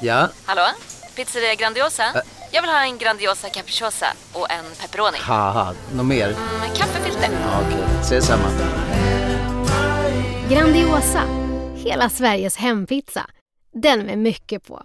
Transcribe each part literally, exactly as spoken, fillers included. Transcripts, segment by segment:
Ja? Hallå? Pizzeria Grandiosa? Ä- Jag vill ha en Grandiosa capriciosa och en pepperoni. Haha, något mer? Mm, kaffefilter. Ja, okej, okay. Ses samma. Grandiosa, hela Sveriges hempizza. Den med mycket på.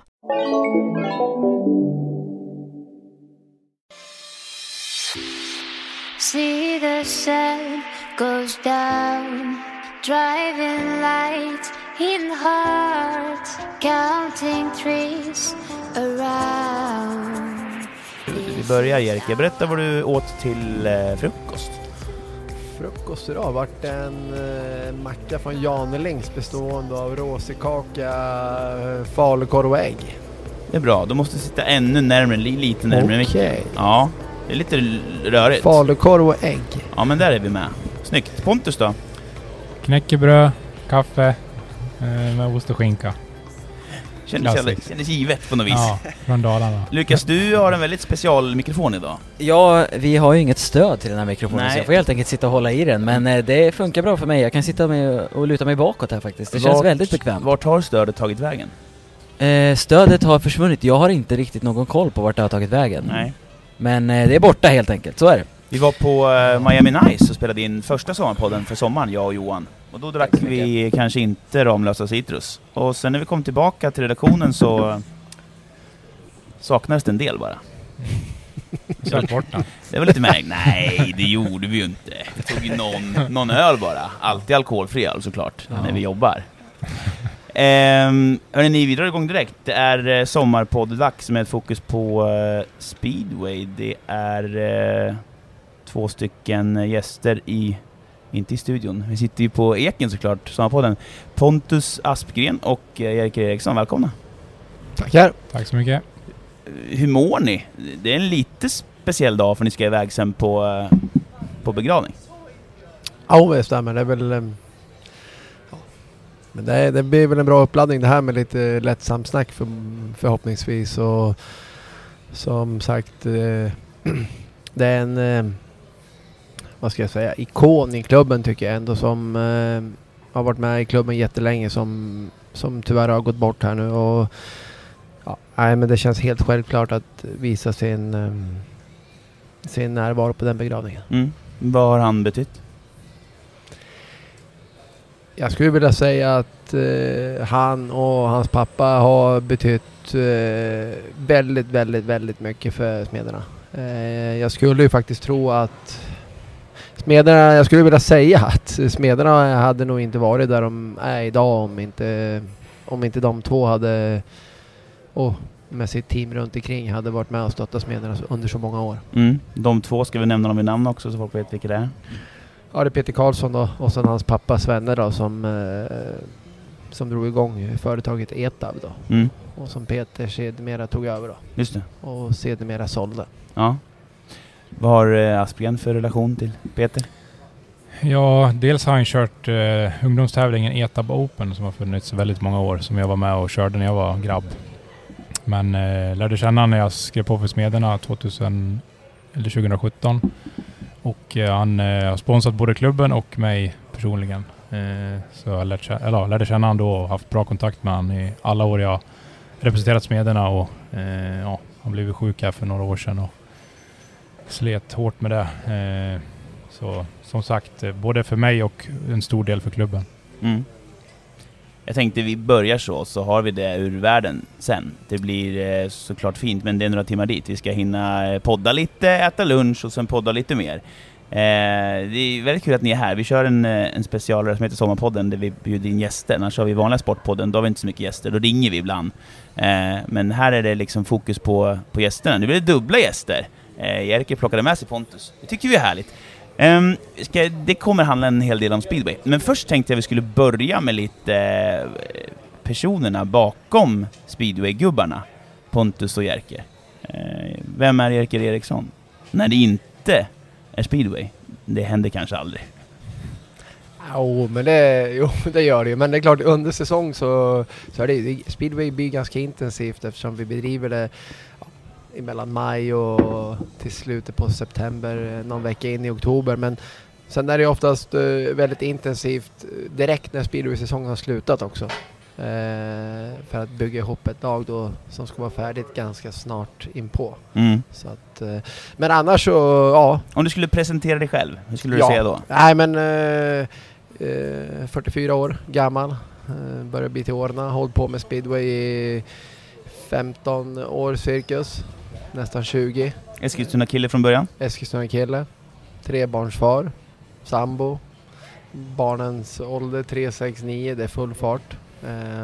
See the sun goes down, driving light in heart, counting trees around. Vi börjar, Jerker. Berätta vad du åt till eh, frukost. Frukost idag har varit en eh, macka från Janelings bestående av rosekaka, falukorv och ägg. Det är bra, då måste sitta ännu närmare, lite närmare. Okej. Okay. Ja, det är lite rörigt. Falukorv och ägg. Ja, men där är vi med. Snyggt. Pontus då? Knäckebröd, kaffe eh, med ost och skinka. Kändes, kändes givet på något vis. Ja, från Dalarna. Lukas, du har en väldigt special mikrofon idag. Ja, vi har ju inget stöd till den här mikrofonen. Nej. Så jag får helt enkelt sitta och hålla i den. Men mm. det funkar bra för mig. Jag kan sitta med och luta mig bakåt här faktiskt. Det känns vart, väldigt bekvämt. Vart har stödet tagit vägen? Eh, stödet har försvunnit. Jag har inte riktigt någon koll på vart det har tagit vägen. Nej. Men eh, det är borta helt enkelt, så är det. Vi var på uh, Miami Nice och spelade in första sommarpodden för sommaren, jag och Johan. Och då drack vi kanske inte Ramlösa Citrus. Och sen när vi kom tillbaka till redaktionen så uh, saknades det en del bara. Så borta. Det var lite märkt. Nej, det gjorde vi ju inte. Vi tog ju någon, någon öl bara. Alltid alkoholfri öl såklart, ja. När vi jobbar. Um, hörrni, vi drar igång direkt. Det är uh, sommarpodd-dags med ett fokus på uh, speedway. Det är uh, två stycken gäster i, inte i studion. Vi sitter ju på Eken såklart, sommarpodden. Pontus Aspgren och uh, Jerker Eriksson, välkomna. Tackar. Tack så mycket. Uh, hur mår ni? Det är en lite speciell dag för ni ska iväg sen på, uh, på begravning. Ja, det stämmer. Det är väl... Um... Men det, det blir väl en bra uppladdning det här med lite lättsam snack för, förhoppningsvis. Och som sagt, eh, det är en, eh, vad ska jag säga, ikon i klubben tycker jag ändå, som eh, har varit med i klubben jättelänge, som, som tyvärr har gått bort här nu. Och ja, nej, men det känns helt självklart att visa sin, eh, sin närvaro på den begravningen. Mm. Vad har han betytt? Jag skulle vilja säga att eh, han och hans pappa har betytt eh, väldigt, väldigt, väldigt mycket för Smederna. Eh, jag skulle ju faktiskt tro att Smederna, jag skulle vilja säga att Smederna hade nog inte varit där de är idag om inte, om inte de två hade, och med sitt team runt omkring, hade varit med och stöttat Smederna under så många år. Mm. De två ska vi nämna dem i namn också så folk vet vilka det är. Ja, det är Peter Karlsson då, och sen hans pappa Svenne då, som, eh, som drog igång företaget Etab då. Mm. Och som Peter sedermera tog över då. Just det. Och sedermera sålde. Ja. Vad har eh, Aspgren för relation till Peter? Ja, dels har han kört eh, ungdomstävlingen Etab Open som har funnits väldigt många år, som jag var med och körde när jag var grabb. Men eh, lärde känna när jag skrev på för Smederna tvåtusen, eller tjugohundrasjutton. Och eh, han eh, har sponsrat både klubben och mig personligen. Eh, så jag lärde känna, eller, lärde känna han då och haft bra kontakt med han i alla år jag representerat Smederna. Och eh, ja, han blev sjuk här för några år sedan och slet hårt med det. Eh, så som sagt, eh, både för mig och en stor del för klubben. Mm. Jag tänkte vi börjar så, så har vi det ur världen sen. Det blir eh, såklart fint, men det är några timmar dit. Vi ska hinna podda lite, äta lunch och sen podda lite mer. Eh, det är väldigt kul att ni är här. Vi kör en, en specialare som heter Sommarpodden där vi bjuder in gäster. När kör vi vanliga Sportpodden, då har vi inte så mycket gäster. Då ringer vi ibland. Eh, men här är det liksom fokus på, på gästerna. Nu blir det dubbla gäster. Eh, Jerker plockade med sig Pontus. Det tycker vi är härligt. Um, ska, det kommer handla en hel del om speedway. Men först tänkte jag vi skulle börja med lite eh, personerna bakom speedway-gubbarna, Pontus och Jerker. Eh, vem är Jerker Eriksson? När det inte är speedway. Det händer kanske aldrig. Jo, men det, jo, det gör det ju. Men det är klart, under säsong så, så är det, speedway blir ganska intensivt eftersom vi bedriver det mellan maj och till slutet på september, någon vecka in i oktober. Men sen är det oftast uh, väldigt intensivt direkt när speedway-säsongen har slutat också. Eh, för att bygga ihop ett lag då som ska vara färdigt ganska snart inpå. Mm. Så att, eh, men annars så, ja. Om du skulle presentera dig själv, hur skulle ja. du säga då? Nej men eh, eh, fyrtiofyra år gammal, eh, börjar bli till åren, hållit på med speedway i femton år cirkus, nästan tjugo. Eskilstuna kille från början? Eskilstuna kille, trebarnsfar, sambo, barnens ålder tre, sex, nio, det är full fart. Eh,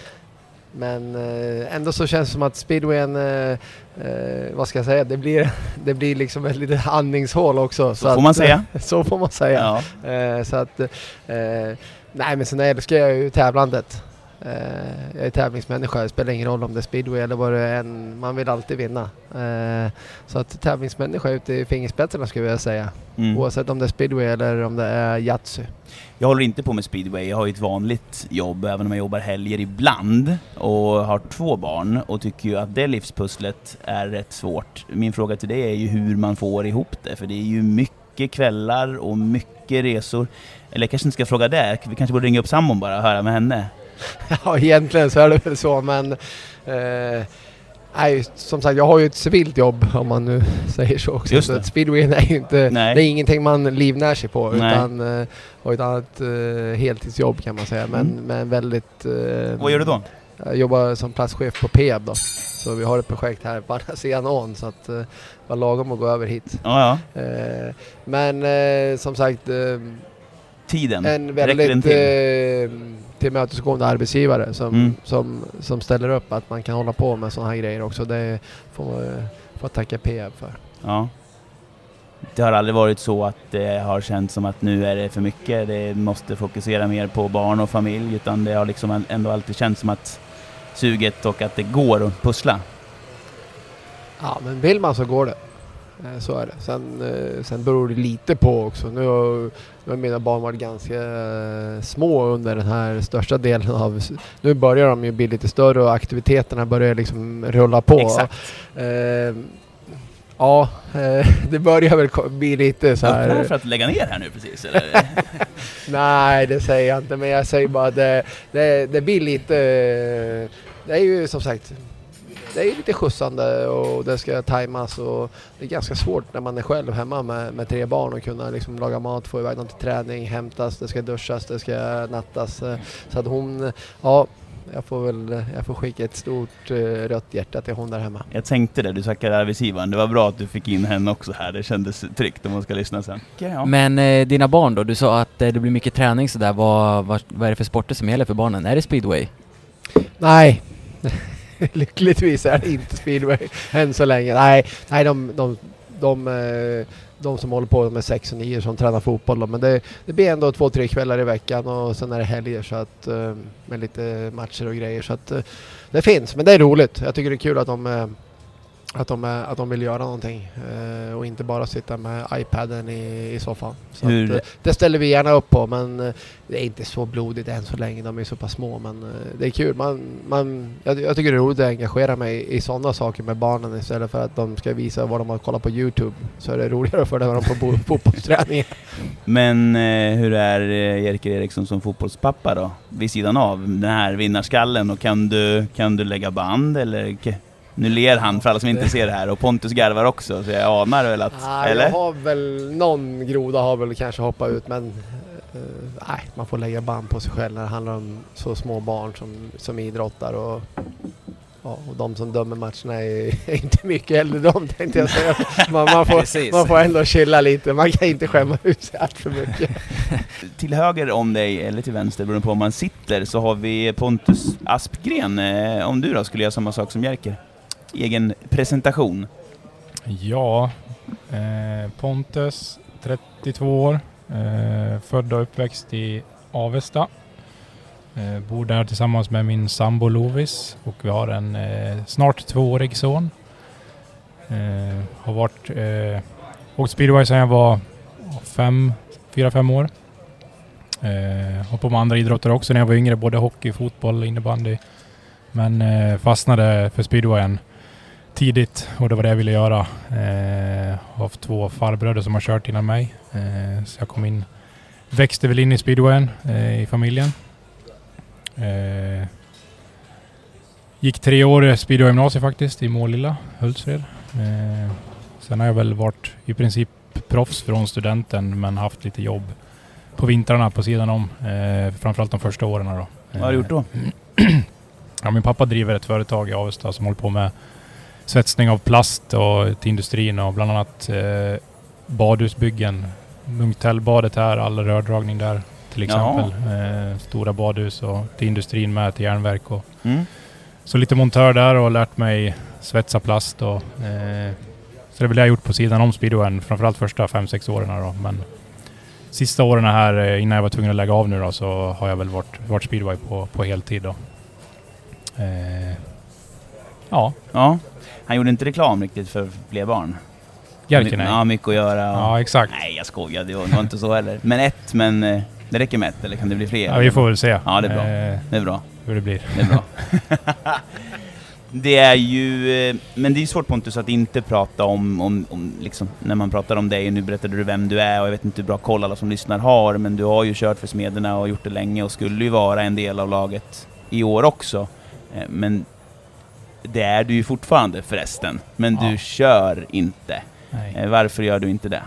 men eh, ändå så känns det som att speedwayen, eh, eh, vad ska jag säga, det blir, det blir liksom ett litet andningshål också. Så, så får att, man säga. Så får man säga. Ja. Eh, så att, eh, nej men sen älskar jag ju tävlandet. Eh, jag är tävlingsmänniska, det spelar ingen roll om det är speedway eller vad det är, en, man vill alltid vinna. Eh, så att tävlingsmänniska ute i fingerspetsarna skulle jag säga. Mm. Oavsett om det är speedway eller om det är Yatzy. Jag håller inte på med speedway, jag har ju ett vanligt jobb även om jag jobbar helger ibland och har två barn och tycker ju att det livspusslet är rätt svårt. Min fråga till dig är ju hur man får ihop det, för det är ju mycket kvällar och mycket resor. Eller jag kanske inte ska fråga det, vi kanske borde ringa upp sambon bara och höra med henne. Ja, egentligen så är det väl så, men eh, nej, som sagt, jag har ju ett civilt jobb om man nu säger så också. Just det. Så att speedway är ju inte, nej. Det är ingenting man livnär sig på, nej. utan eh, och ett annat eh, heltidsjobb kan man säga, men, mm. men väldigt... Eh, Vad gör du då? Jag jobbar som platschef på P E B då. Så vi har ett projekt här på andra sidan ån, så att eh, var lagom att gå över hit. Ja, ja. Eh, men eh, som sagt... Eh, Tiden? En väldigt eh, tillmötesgående arbetsgivare som, mm. som, som ställer upp att man kan hålla på med sådana här grejer också. Det får man får tacka P E B för. Ja. Det har aldrig varit så att det har känts som att nu är det för mycket, det måste fokusera mer på barn och familj, utan det har liksom ändå alltid känts som att suget och att det går att pussla. Ja, men vill man så går det. Så är det. Sen, sen beror det lite på också. Nu har, nu har mina barn varit ganska små under den här största delen av... Nu börjar de ju bli lite större och aktiviteterna börjar liksom rulla på. Exakt. Eh, ja, eh, det börjar väl bli lite så här... Öppnar för att lägga ner här nu precis, eller? Nej, det säger jag inte. Men jag säger bara att det, det, det blir lite... Det är ju som sagt... Det är lite skjutsande och det ska tajmas och det är ganska svårt när man är själv hemma med, med tre barn och kunna liksom laga mat, få iväg dem till träning, hämtas, det ska duschas, det ska nattas. Så att hon, ja, jag får väl jag får skicka ett stort uh, rött hjärta till hon där hemma. Jag tänkte det, du tackade arbetsgivaren. Det var bra att du fick in henne också här, det kändes tryggt om man ska lyssna sen. Okay, ja. Men eh, dina barn då, du sa att eh, det blir mycket träning sådär. Vad, vad, vad är det för sporter som gäller för barnen? Är det speedway? Nej. Lyckligtvis är det inte speedway än så länge. Nej, nej de, de, de, de, de som håller på med sex och nio som tränar fotboll. Då. Men det, det blir ändå två, tre kvällar i veckan och sen är det helger så att, med lite matcher och grejer. Så att det finns, men det är roligt. Jag tycker det är kul att de, att de, att de vill göra någonting och inte bara sitta med iPaden i, i soffan. Så att, det ställer vi gärna upp på, men det är inte så blodigt än så länge. De är så pass små, men det är kul. Man, man, jag, jag tycker det är roligt att engagera mig i sådana saker med barnen istället för att de ska visa vad de har kollat på YouTube. Så är det roligare för dem på fotbollsträning. Men eh, hur är Jerker Eriksson som fotbollspappa då? Vid sidan av den här vinnarskallen, och kan du, kan du lägga band eller... Nu ler han för alla som inte ser det här, och Pontus garvar också, så jag anar väl att... Ah, eller? Jag har väl, någon groda har väl kanske hoppat ut, men uh, nej, man får lägga band på sig själv när det handlar om så små barn som, som idrottar och, ja, och de som dömer matcherna är, är inte mycket äldre de, tänkte jag säga. Man, man, får, man får ändå chilla lite, man kan inte skämma ut sig allt för mycket. Till höger om dig, eller till vänster beroende på om man sitter, så har vi Pontus Aspgren. Eh, om du då skulle göra samma sak som Jerker? Egen presentation. Ja, eh, Pontus, trettiotvå år, eh, född och uppväxt i Avesta. Eh, bor där tillsammans med min sambo Lovis, och vi har en eh, snart tvåårig son. Eh, har varit eh, åkt speedway sedan jag var fem, fyra, fem år. Eh, har på med andra idrotter också när jag var yngre, både hockey, fotboll, innebandy. Men eh, fastnade för speedwayen tidigt, och det var det jag ville göra. Eh, har haft två farbröder som har kört innan mig. Eh, så jag kom in, växte väl in i speedwayen eh, i familjen. Eh, gick tre år speedway gymnasiet faktiskt i Målilla, Hultsfred. Eh, sen har jag väl varit i princip proffs från studenten men haft lite jobb på vintrarna på sidan om. Eh, framförallt de första åren då. Vad har du gjort då? Ja, min pappa driver ett företag i Avesta som håller på med svetsning av plast och till industrin och bland annat eh, badhusbyggen. Munktellbadet här, all rördragning där till exempel. Eh, stora badhus och till industrin med till järnverk. Och Mm. så lite montör där och lärt mig svetsa plast. Och, eh, så det vill jag ha gjort på sidan om speedwayen, framförallt första fem sex åren då. Men sista åren här eh, innan jag var tvungen att lägga av nu då, så har jag väl varit, varit speedway på, på heltid då. Eh, ja. Ja. Han gjorde inte reklam riktigt för fler barn. Jerker, nej. Ja, mycket att göra. Och... Ja, exakt. Nej, jag skojar. Det var, det var inte så heller. Men ett, men eh, det räcker med ett, eller kan det bli fler? Ja, vi får väl se. Ja, det är bra. Eh, det är bra. Hur det blir. Det är bra. Det är ju, eh, men det är svårt, Pontus, att inte prata om, om, om liksom, när man pratar om dig. Nu berättade du vem du är och jag vet inte hur bra koll alla som lyssnar har, men du har ju kört för Smederna och gjort det länge och skulle ju vara en del av laget i år också. Eh, men det är du ju fortfarande förresten, men ja. Du kör inte. Nej. Varför gör du inte det?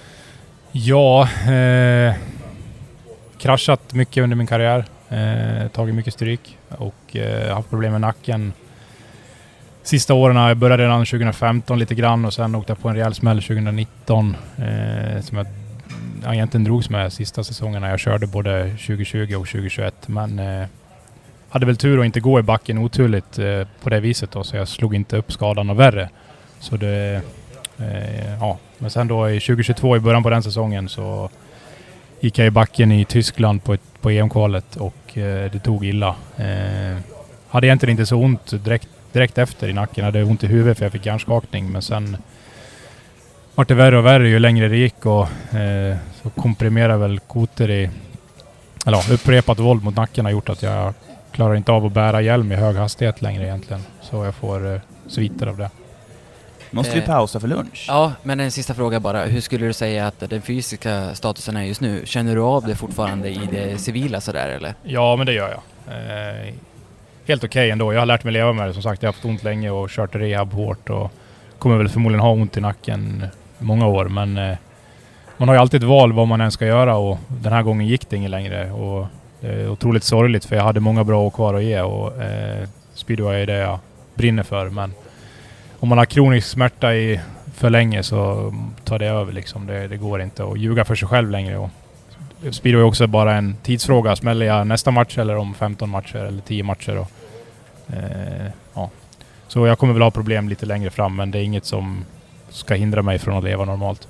Ja, eh, kraschat mycket under min karriär. Eh, tagit mycket stryk och eh, haft problem med nacken. Sista åren, jag började redan tjugo femton lite grann och sen åkte jag på en rejäl smäll tjugo nitton eh, som jag, jag egentligen drogs med sista säsongerna. Jag körde både tjugo tjugo och tjugo tjugoett, men eh, hade väl tur att inte gå i backen oturligt eh, på det viset då, så jag slog inte upp skadan och värre. Så det, eh, ja. Men sen då i tjugo tjugotvå i början på den säsongen så gick jag i backen i Tyskland på, ett, på E M-kvalet och eh, det tog illa. Eh, hade egentligen inte så ont direkt, direkt efter i nacken. Jag hade ont i huvudet för jag fick hjärnskakning, men sen var det värre och värre ju längre det gick och eh, så komprimerade väl koter i, eller ja, upprepat våld mot nacken har gjort att jag klarar inte av att bära hjälm i hög hastighet längre egentligen. Så jag får eh, sviter av det. Måste vi pausa för lunch? Ja, men en sista fråga bara. Hur skulle du säga att den fysiska statusen är just nu? Känner du av det fortfarande i det civila sådär eller? Ja, men det gör jag. Eh, helt okej okay ändå. Jag har lärt mig leva med det. Som sagt, jag har haft ont länge och kört rehab hårt och kommer väl förmodligen ha ont i nacken många år. Men eh, man har ju alltid ett val vad man än ska göra och den här gången gick det inget längre. Och det är otroligt sorgligt för jag hade många bra år kvar att ge och eh, speedway är det jag brinner för. Men om man har kronisk smärta i för länge så tar det över liksom. Det, det går inte att ljuga för sig själv längre. Och speedway är också bara en tidsfråga. Smäller jag nästa match eller om femton matcher eller tio matcher. Och, eh, ja. Så jag kommer väl ha problem lite längre fram, men det är inget som ska hindra mig från att leva normalt.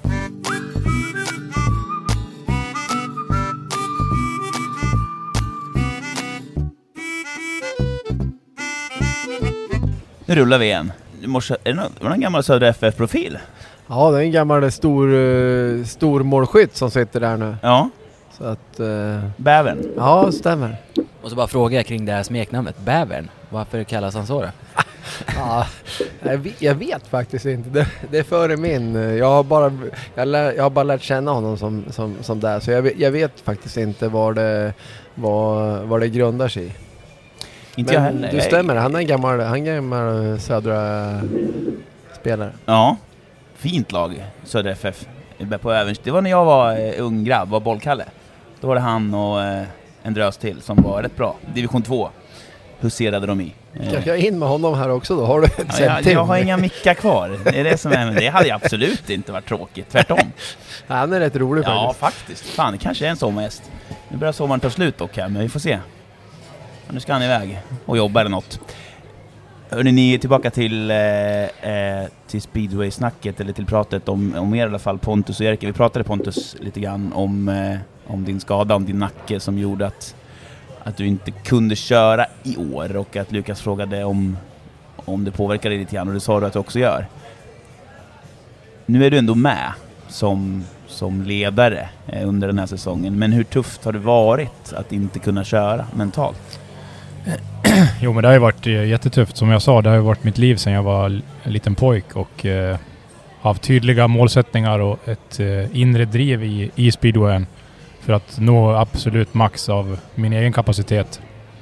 Nu rullar vi igen. Morse, är det någon, var det en gammal Södra F F-profil? Ja, det är en gammal stor, uh, stor målskytt som sitter där nu. Ja. Så att... Uh, Bävern? Ja, stämmer. Och så bara fråga kring det här smeknamnet. Bävern. Varför kallas han så då? Ja, jag vet, jag vet faktiskt inte. Det, det är före min. Jag har bara, jag lär, jag har bara lärt känna honom som, som, som där. Så jag vet, jag vet faktiskt inte vad det, vad, vad det grundar sig i. Inte jag Men heller. du stämmer, han är en gammal, han är en gammal Södra spelare. Ja, fint lag, Södra F F. På Övers. Det var när jag var eh, ung grabb, var bollkalle. Då var det han och eh, en drös till som var rätt bra. Division två huserade de i. Eh. Kanske jag in med honom här också då? Har du ett ja, jag, jag har inga mickar kvar. Det är det som är, men det hade absolut inte varit tråkigt. Tvärtom. Han är rätt rolig ja, faktiskt. faktiskt. Fan, det kanske är en sommargäst. Nu börjar sommaren ta slut dock här, men vi får se. Nu ska han iväg och jobba eller något. Hörrni, ni är tillbaka till, eh, till Speedway-snacket eller till pratet om, om er i alla fall, Pontus och Erik. Vi pratade, Pontus, lite grann om, eh, om din skada, om din nacke som gjorde att, att du inte kunde köra i år och att Lukas frågade om, om det påverkar dig lite grann och det sa du att du också gör. Nu är du ändå med som, som ledare eh, under den här säsongen, men hur tufft har det varit att inte kunna köra mentalt? Jo, men det har ju varit jättetufft. Som jag sa, det har ju varit mitt liv sedan jag var en liten pojk och eh, haft tydliga målsättningar och ett eh, inre driv i, i speedwayen för att nå absolut max av min egen kapacitet.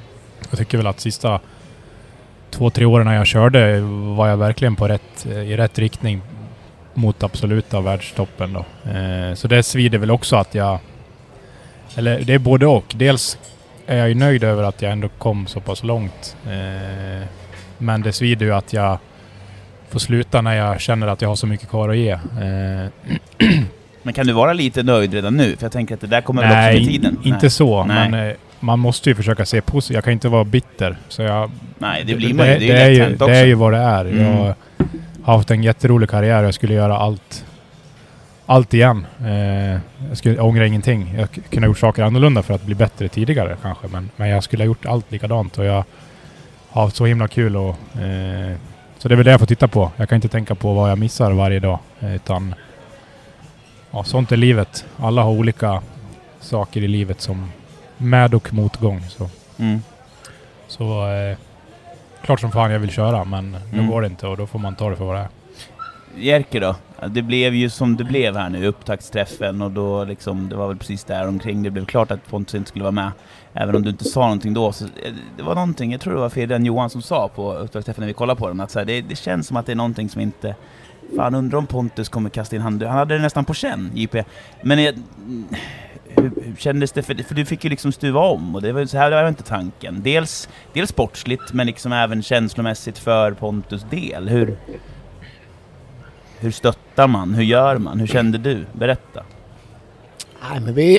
Jag tycker väl att sista två, tre åren när jag körde var jag verkligen på rätt, i rätt riktning mot absoluta världstoppen då. Eh, så det svider väl också att jag, eller det är både och. Dels är jag ju nöjd över att jag ändå kom så pass långt. Eh, men det svider ju att jag får sluta när jag känner att jag har så mycket kvar att ge. Eh, men kan du vara lite nöjd redan nu? För jag tänker att det där kommer väl också med tiden. Nej, inte så. Nej. Men eh, man måste ju försöka se positivt. Jag kan inte vara bitter. Så jag, Nej, det blir man ju. Det, Det, det, är, är ju ju, det är ju vad det är. Mm. Jag har haft en jätterolig karriär. Jag skulle göra allt allt igen. Eh, jag skulle ångra ingenting. Jag kunde ha gjort saker annorlunda för att bli bättre tidigare kanske. Men, men jag skulle ha gjort allt likadant. Och jag har haft så himla kul. Och, eh, så det är väl det jag får titta på. Jag kan inte tänka på vad jag missar varje dag. Eh, utan ja, sånt är livet. Alla har olika saker i livet som med- och motgång. Så, Mm. så eh, klart som fan jag vill köra. Men nu Mm. går det inte och då får man ta det för vad det är. Jerker då? Det blev ju som det blev här nu, upptaktsträffen, och då liksom, det var väl precis där omkring det blev klart att Pontus inte skulle vara med. Även om du inte sa någonting då, så det var någonting, jag tror det var Fredrik Johan som sa på upptaktsträffen när vi kollade på den, att så här, det, det känns som att det är någonting som inte, fan undrar om Pontus kommer kasta in hand. Han hade det nästan på känn, J P. Men jag, hur, hur kändes det? För, för du fick ju liksom stuva om, och det var så här, det var inte tanken. Dels, dels sportsligt, men liksom även känslomässigt för Pontus del. Hur... Hur stöttar man? Hur gör man? Hur kände du? Berätta. Nej, men vi...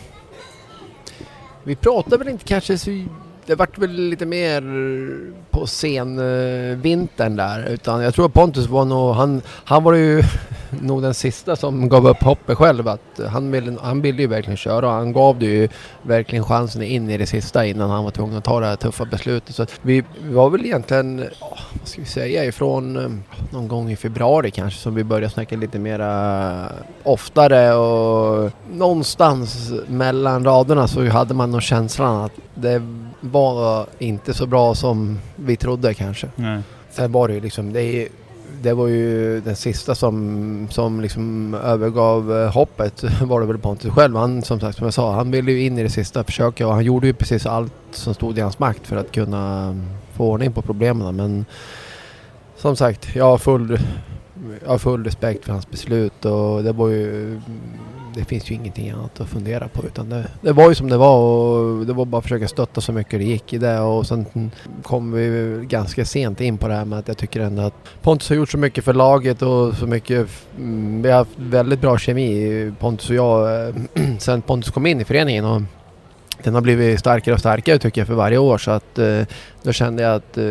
vi pratade väl inte kanske så... Det vart väl lite mer på sen uh, vintern där. Utan jag tror att Pontus var nog... Han, han var ju nog den sista som gav upp hoppet själv. Att han, ville, han ville ju verkligen köra. Och han gav det ju verkligen chansen in i det sista innan han var tvungen att ta det här tuffa beslutet. Så att vi, vi var väl egentligen... Oh, vad ska vi säga? Ifrån um, någon gång i februari kanske som vi började snacka lite mera oftare. Och någonstans mellan raderna så hade man nog känslan att det var inte så bra som vi trodde kanske. Nej. Sen var det ju liksom, det, det var ju den sista som, som liksom övergav hoppet var det väl Pontus själv. Han, som sagt, som jag sa, han ville ju in i det sista försöket och han gjorde ju precis allt som stod i hans makt för att kunna få ordning på problemen. Men som sagt, jag har full, jag har full respekt för hans beslut och det var ju, det finns ju ingenting annat att fundera på, utan det, det var ju som det var och det var bara att försöka stötta så mycket det gick i det. Och sen kom vi ganska sent in på det här med att jag tycker ändå att Pontus har gjort så mycket för laget och så mycket, vi har haft väldigt bra kemi, Pontus och jag, sen Pontus kom in i föreningen, och den har blivit starkare och starkare tycker jag för varje år, så att då kände jag att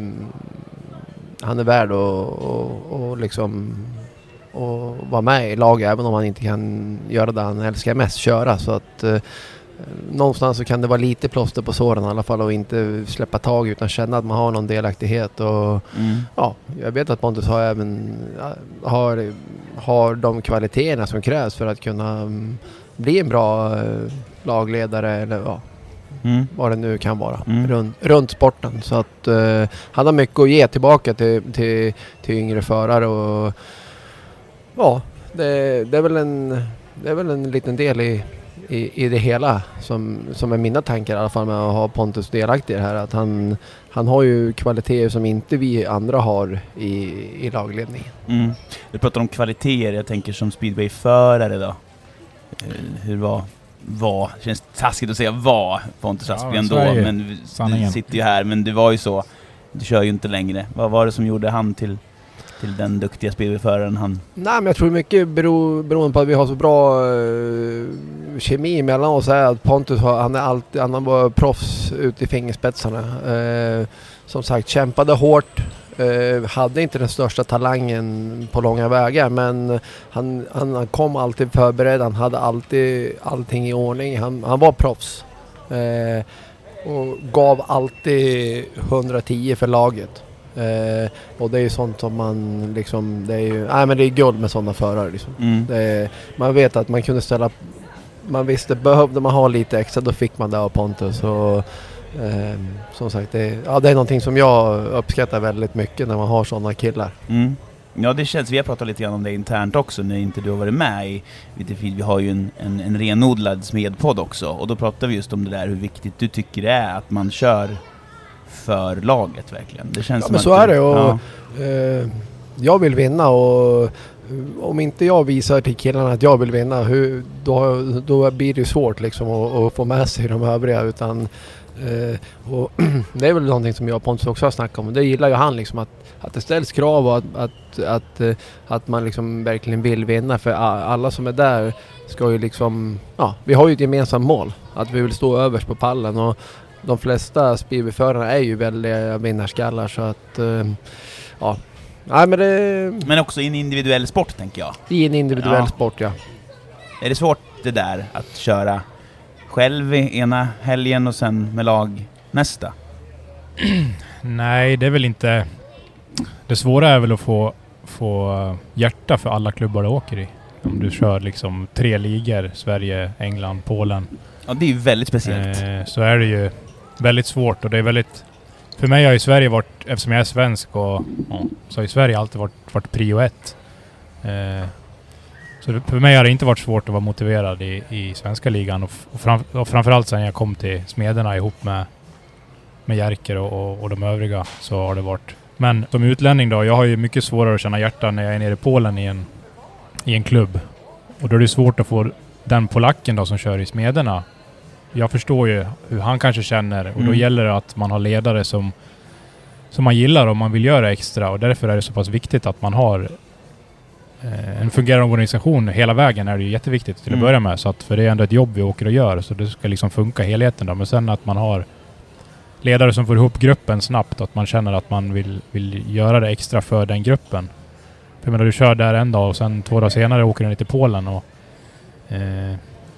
han är värd och, och, och liksom och vara med i laget även om han inte kan göra det han älskar mest, köra. Så att eh, någonstans så kan det vara lite plåster på såren i alla fall och inte släppa tag utan känna att man har någon delaktighet. Och Mm. ja, jag vet att Pontus har även har, har de kvaliteterna som krävs för att kunna um, bli en bra uh, lagledare eller ja, Mm. vad det nu kan vara Mm. runt, runt sporten. Så att uh, han har mycket att ge tillbaka till, till, till yngre förare och ja, det, det är väl en det är väl en liten del i, i, i det hela som, som är mina tankar i alla fall med att ha Pontus delaktig i det här, att han, han har ju kvaliteter som inte vi andra har i, i lagledningen. Mm. Du pratar om kvaliteter, jag tänker som speedwayförare då. Hur var var känns taskigt att säga var Pontus Aspgren Ja, ändå, så är ju men vi sanningen. sitter ju här, men det var ju så, du kör ju inte längre. Vad var det som gjorde han till till den duktiga speedwayföraren han? Nej, men jag tror mycket beror, beroende på att vi har så bra uh, kemi mellan oss är att Pontus har, han är alltid, han var proffs ute i fingerspetsarna. Uh, som sagt, kämpade hårt. Uh, hade inte den största talangen på långa vägar, men han, han kom alltid förberedd. Han hade alltid allting i ordning. Han, han var proffs. Uh, och gav alltid hundratio för laget. Eh, och det är ju sånt som man liksom, det är ju, nej men det är guld med sådana förare liksom. Mm. Det är, man vet att man kunde ställa, man visste, behövde man ha lite extra då fick man det av Pontus och eh, som sagt det, ja, det är någonting som jag uppskattar väldigt mycket när man har sådana killar. Mm. Ja, det känns, vi har pratat lite grann om det internt också när inte du har varit med i, vi har ju en, en, en renodlad smedpodd också och då pratar vi just om det där hur viktigt du tycker det är att man kör för laget verkligen. Det känns ja, som men att så är det och ja. eh, jag vill vinna och om inte jag visar till killarna att jag vill vinna, hur, då, då blir det svårt liksom att, att få med sig de övriga. Utan, eh, och det är väl någonting som jag och Pontus också har snackat om. Det gillar ju han, liksom, att, att det ställs krav och att, att, att, att man liksom verkligen vill vinna. För alla som är där ska ju liksom... Ja, vi har ju ett gemensamt mål, att vi vill stå överst på pallen. Och de flesta speedwayförarna är ju väldigt vinnarskallar, så att... Eh, ja... Nej, men, det... men också i en individuell sport, tänker jag. I en individuell ja. sport, ja. Är det svårt det där att köra själv i ena helgen och sen med lag nästa? Nej, det är väl inte... Det svåra är väl att få, få hjärta för alla klubbar du åker i. Om du kör liksom tre ligor, Sverige, England, Polen. Ja, det är ju väldigt speciellt. Eh, så är det ju väldigt svårt och det är väldigt... För mig har ju Sverige varit, eftersom jag är svensk, och ja, så har ju Sverige alltid varit, varit prio ett. Eh, så det, för mig har det inte varit svårt att vara motiverad i, i svenska ligan. Och, och, fram, och framförallt sen jag kom till Smederna ihop med, med Jerker och, och, och de övriga, så har det varit. Men som utlänning då, jag har ju mycket svårare att känna hjärta när jag är nere i Polen i en, i en klubb. Och då är det svårt att få den polacken då som kör i Smederna. Jag förstår ju hur han kanske känner och då Mm. gäller det att man har ledare som, som man gillar och man vill göra extra, och därför är det så pass viktigt att man har eh, en fungerande organisation hela vägen. Är det ju jätteviktigt till att Mm. börja med, så att, för det är ändå ett jobb vi åker och gör, så det ska liksom funka helheten då. Men sen att man har ledare som får ihop gruppen snabbt, att man känner att man vill, vill göra det extra för den gruppen. För jag menar, du kör där en dag och sen två dagar senare åker du ner till Polen och eh,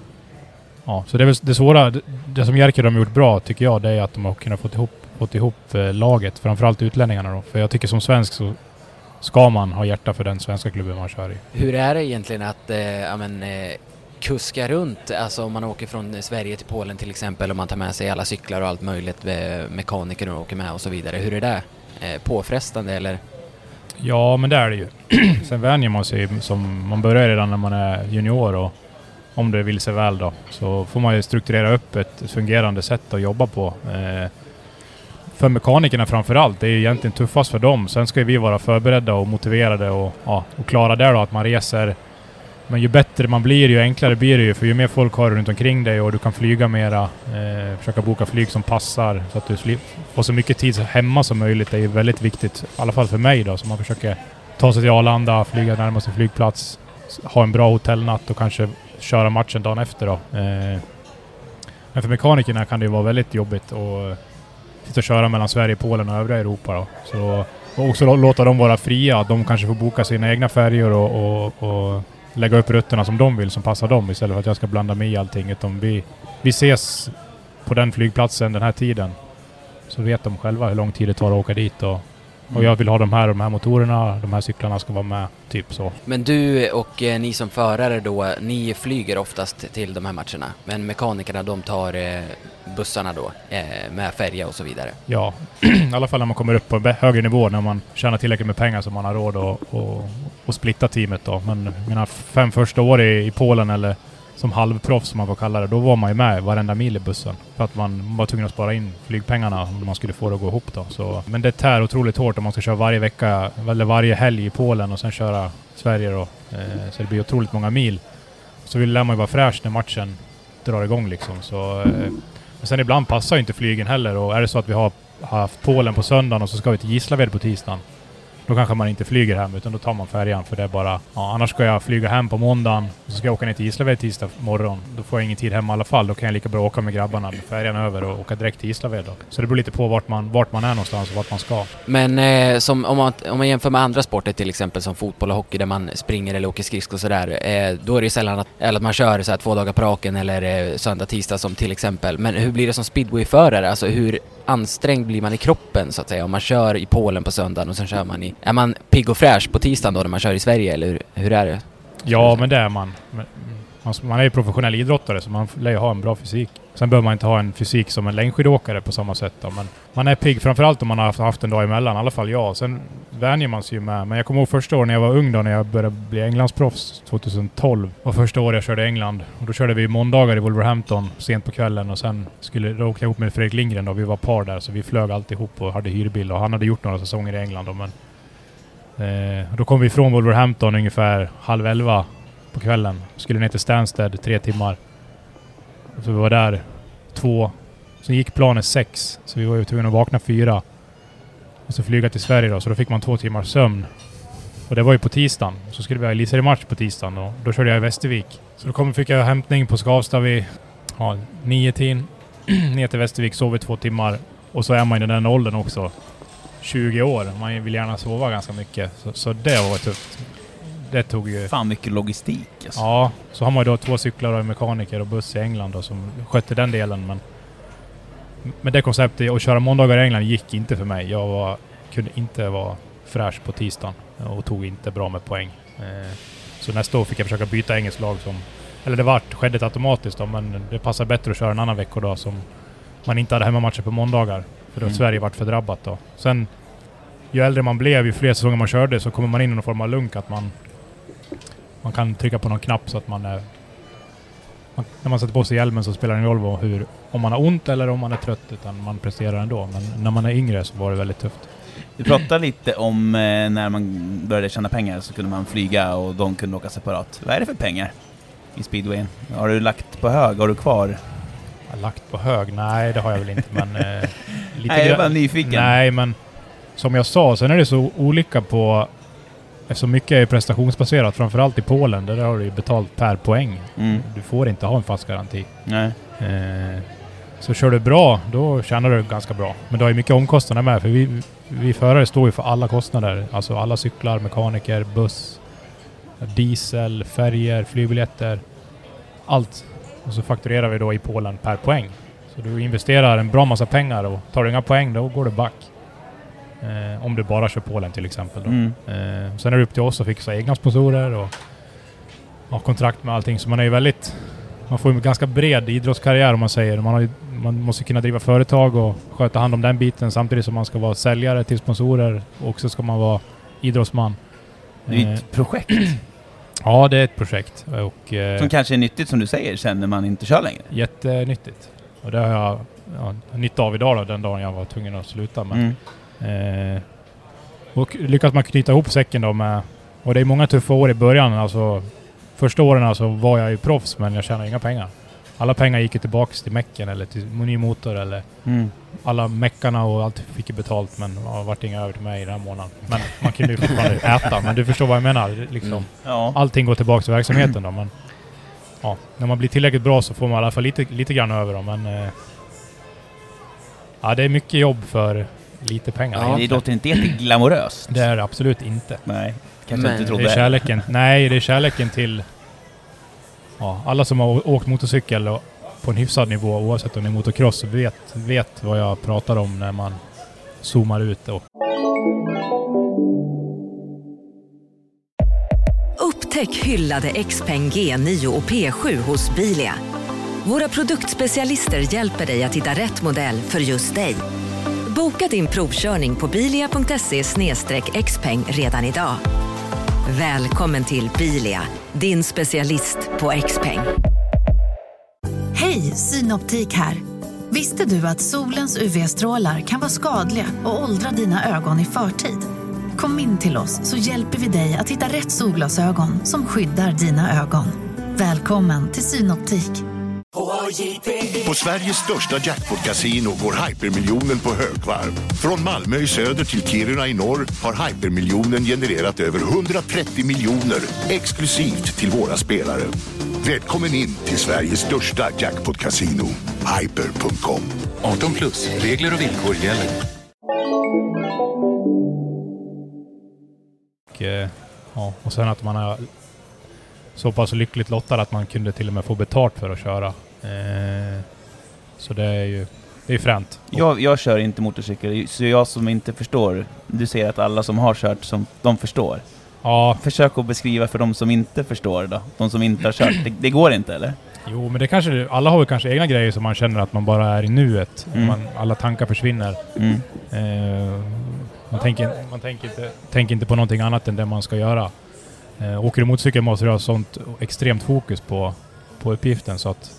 ja, så det är väl det svåra. Det, det som Jerker har gjort bra, tycker jag, det är att de har kunnat fått ihop, fått ihop eh, laget, framförallt utlänningarna då. För jag tycker som svensk så ska man ha hjärta för den svenska klubben man kör i. Hur är det egentligen att eh, ja, men, eh, kuska runt, alltså om man åker från Sverige till Polen till exempel, och man tar med sig alla cyklar och allt möjligt, eh, mekaniker och åker med och så vidare. Hur är det? Eh, påfrestande eller? Ja, men det är det ju. Sen vänjer man sig, som man börjar redan när man är junior, och om det vill sig väl då, så får man ju strukturera upp ett fungerande sätt att jobba på. Eh, för mekanikerna framförallt, det är ju egentligen tuffast för dem. Sen ska vi vara förberedda och motiverade och, ja, och klara det då, att man reser. Men ju bättre man blir, ju enklare blir det ju, för ju mer folk har runt omkring dig och du kan flyga mera, eh, försöka boka flyg som passar så att du slip- får så mycket tid hemma som möjligt. Det är ju väldigt viktigt, i alla fall för mig då, så man försöker ta sig till Arlanda, flyga närmaste flygplats, ha en bra hotellnatt och kanske köra matchen dagen efter då. Eh, men för mekanikerna kan det ju vara väldigt jobbigt att sitta och köra mellan Sverige, Polen och övriga Europa då. Så, och också låta dem vara fria, att de kanske får boka sina egna färger och, och, och lägga upp rutterna som de vill, som passar dem, istället för att jag ska blanda mig i allting. Utan vi, vi ses på den flygplatsen den här tiden, så vet de själva hur lång tid det tar att åka dit, och, och jag vill ha de här, de här motorerna, de här cyklarna ska vara med, typ så. Men du och eh, ni som förare då, ni flyger oftast till de här matcherna, men mekanikerna, de tar eh, bussarna då eh, med färja och så vidare. Ja, i alla fall när man kommer upp på en högre nivå, när man tjänar tillräckligt med pengar så man har råd att och, och splitta teamet då. Men mina fem första år i, i Polen, eller som halvproffs som man får kalla det, då var man ju med varenda mil i bussen. För att man var tvungen att spara in flygpengarna om man skulle få det att gå ihop då. Så, men det tär otroligt hårt om man ska köra varje vecka, eller varje helg i Polen och sen köra Sverige då. Eh, så det blir otroligt många mil. Så vill man ju vara fräsch när matchen drar igång liksom. Så, eh, men sen ibland passar ju inte flygen heller, och är det så att vi har haft Polen på söndagen och så ska vi till Gislaved på tisdagen, då kanske man inte flyger hem, utan då tar man färjan, för det är bara, ja, annars ska jag flyga hem på måndagen och så ska jag åka ner till Gislaved tisdag morgon. Då får jag ingen tid hem i alla fall. Då kan jag lika bra åka med grabbarna med färjan över och åka direkt till Gislaved då. Så det beror lite på vart man, vart man är någonstans och vart man ska. Men eh, som, om, man, om man jämför med andra sporter, till exempel som fotboll och hockey, där man springer eller åker skridskor och sådär, eh, då är det sällan att, eller att man kör så här två dagar på raken, eller eh, söndag, tisdag som till exempel. Men hur blir det som speedwayförare? Alltså hur ansträngd blir man i kroppen så att säga, om man kör i Polen på söndagen och sen kör man i... Är man pigg och fräsch på tisdagen då när man kör i Sverige, eller hur, hur är det? Ja, men det är man. Men Alltså, man är ju professionell idrottare så man lär ju ha en bra fysik. Sen behöver man inte ha en fysik som en längdskidåkare på samma sätt då, men man är pigg framförallt om man har haft, haft en dag emellan, i alla fall jag. Sen vänjer man sig ju med. Men jag kommer ihåg första året när jag var ung då, när jag började bli Englandsproffs tjugohundratolv. Och första året jag körde England. Och då körde vi måndagar i Wolverhampton sent på kvällen och sen skulle då åka ihop med Fredrik Lindgren då. Vi var par där så vi flög alltid ihop och hade hyrbil och han hade gjort några säsonger i England då, men eh, då kom vi från Wolverhampton ungefär halv elva på kvällen. Skulle ner till Stansted tre timmar. Så vi var där två. Sen gick planen sex. Så vi var ju tvungna att vakna fyra. Och så flyga till Sverige då. Så då fick man två timmar sömn. Och det var ju på tisdagen. Så skulle vi ha elitseriematch på tisdagen. Och då körde jag i Västervik. Så då kom, fick jag hämtning på Skavsta vid ja, nio tiden. Ner till Västervik, sov i två timmar. Och så är man i den åldern också. tjugo år. Man vill gärna sova ganska mycket. Så, så det var tufft. Det tog ju... Fan mycket logistik. Alltså. Ja, så har man ju då två cyklar och mekaniker och buss i England då, som skötte den delen. Men, men det konceptet att köra måndagar i England gick inte för mig. Jag var, kunde inte vara fräsch på tisdagen och tog inte bra med poäng. Eh, så nästa år fick jag försöka byta engelskt lag som... Eller det vart, skedde det automatiskt då, men det passar bättre att köra en annan veckodag som man inte hade hemmamatcher på måndagar. För då mm. Sverige vart för drabbat då. Sen, ju äldre man blev, ju fler säsonger man körde så kommer man in i någon form av lunk att man... Man kan trycka på någon knapp så att man är... Man, när man sätter på sig hjälmen så spelar det ingen roll hur, om man har ont eller om man är trött, utan man presterar ändå. Men när man är yngre så var det väldigt tufft. Du pratade lite om eh, när man började tjäna pengar så kunde man flyga och de kunde åka separat. Vad är det för pengar i speedwayen? Har du lagt på hög? Har du kvar? Jag har lagt på hög? Nej, det har jag väl inte. Men, eh, lite nej, jag är bara nyfiken. Nej, men som jag sa, sen är det så olika på... Eftersom mycket är prestationsbaserat, framförallt i Polen, där har du ju betalt per poäng. Mm. Du får inte ha en fast garanti. Nej. Eh, så kör du bra, då tjänar du ganska bra. Men du har ju mycket omkostnader med, för vi, vi förare står ju för alla kostnader. Alltså alla cyklar, mekaniker, buss, diesel, färger, flygbiljetter. Allt. Och så fakturerar vi då i Polen per poäng. Så du investerar en bra massa pengar och tar du inga poäng, då går du back. Eh, om du bara kör Polen till exempel. Då. Mm. Eh, sen är det upp till oss att fixa egna sponsorer och ha kontrakt med allting. Så man är ju väldigt... Man får en ganska bred idrottskarriär om man säger. Man, har ju, man måste kunna driva företag och sköta hand om den biten samtidigt som man ska vara säljare till sponsorer och så ska man vara idrottsman. Det är ett eh, projekt. Ja, det är ett projekt. Och, eh, som kanske är nyttigt som du säger sen när man inte kör längre. Jättenyttigt. Och det har jag ja, nytta av idag då, den dagen jag var tvungen att sluta. Men, mm. Eh, och lyckas man knyta ihop säcken då med, och det är många tuffa år i början, alltså första åren alltså var jag ju proffs men jag tjänade inga pengar. Alla pengar gick ju tillbaks till mecken eller till ny motor eller mm. alla meckarna och allt fick ju betalt, men det ja, vart inga över till mig i den här månaden. Men man kunde ju fortfarande äta, men du förstår vad jag menar liksom. Mm. Ja. Allting går tillbaks till verksamheten då, men ja, när man blir tillräckligt bra så får man i alla fall lite, lite grann över då, men eh, ja, det är mycket jobb för lite pengar. Ja, det låter inte jätteglamoröst. Det är det absolut inte. Nej, kanske men, inte trodde det. Är kärleken, nej, det är kärleken till ja, alla som har åkt motorcykel och på en hyfsad nivå, oavsett om det är motocross, vet, vet vad jag pratar om när man zoomar ut. Och Upptäck hyllade X-Peng G nio och P sju hos Bilia. Våra produktspecialister hjälper dig att hitta rätt modell för just dig. Boka din provkörning på bilia punkt se slash xpeng redan idag. Välkommen till Bilia, din specialist på X-Peng. Hej, Synoptik här. Visste du att solens U V-strålar kan vara skadliga och åldra dina ögon i förtid? Kom in till oss så hjälper vi dig att hitta rätt solglasögon som skyddar dina ögon. Välkommen till Synoptik. På Sveriges största jackpot-casino går hypermiljonen på högvarv. Från Malmö i söder till Kiruna i norr har hypermiljonen genererat över hundratrettio miljoner exklusivt till våra spelare. Välkommen in till Sveriges största jackpot-casino, hyper punkt com. arton plus, regler och villkor gäller. Och, ja, och sen att man är så pass lyckligt lottad att man kunde till och med få betalt för att köra. Eh, så det är ju det är fränt. Jag, jag kör inte motorcykel, så jag som inte förstår, du säger att alla som har kört, som de förstår. Ja. Försök att beskriva för de som inte förstår då. De som inte har kört. Det, det går inte, eller? Jo, men det kanske, alla har väl kanske egna grejer som man känner att man bara är i nuet. Mm. Man, alla tankar försvinner. Mm. Eh, man tänker, man tänker, inte, tänker inte på någonting annat än det man ska göra. Eh, åker du motorcykel måste du ha sånt extremt fokus på, på uppgiften så att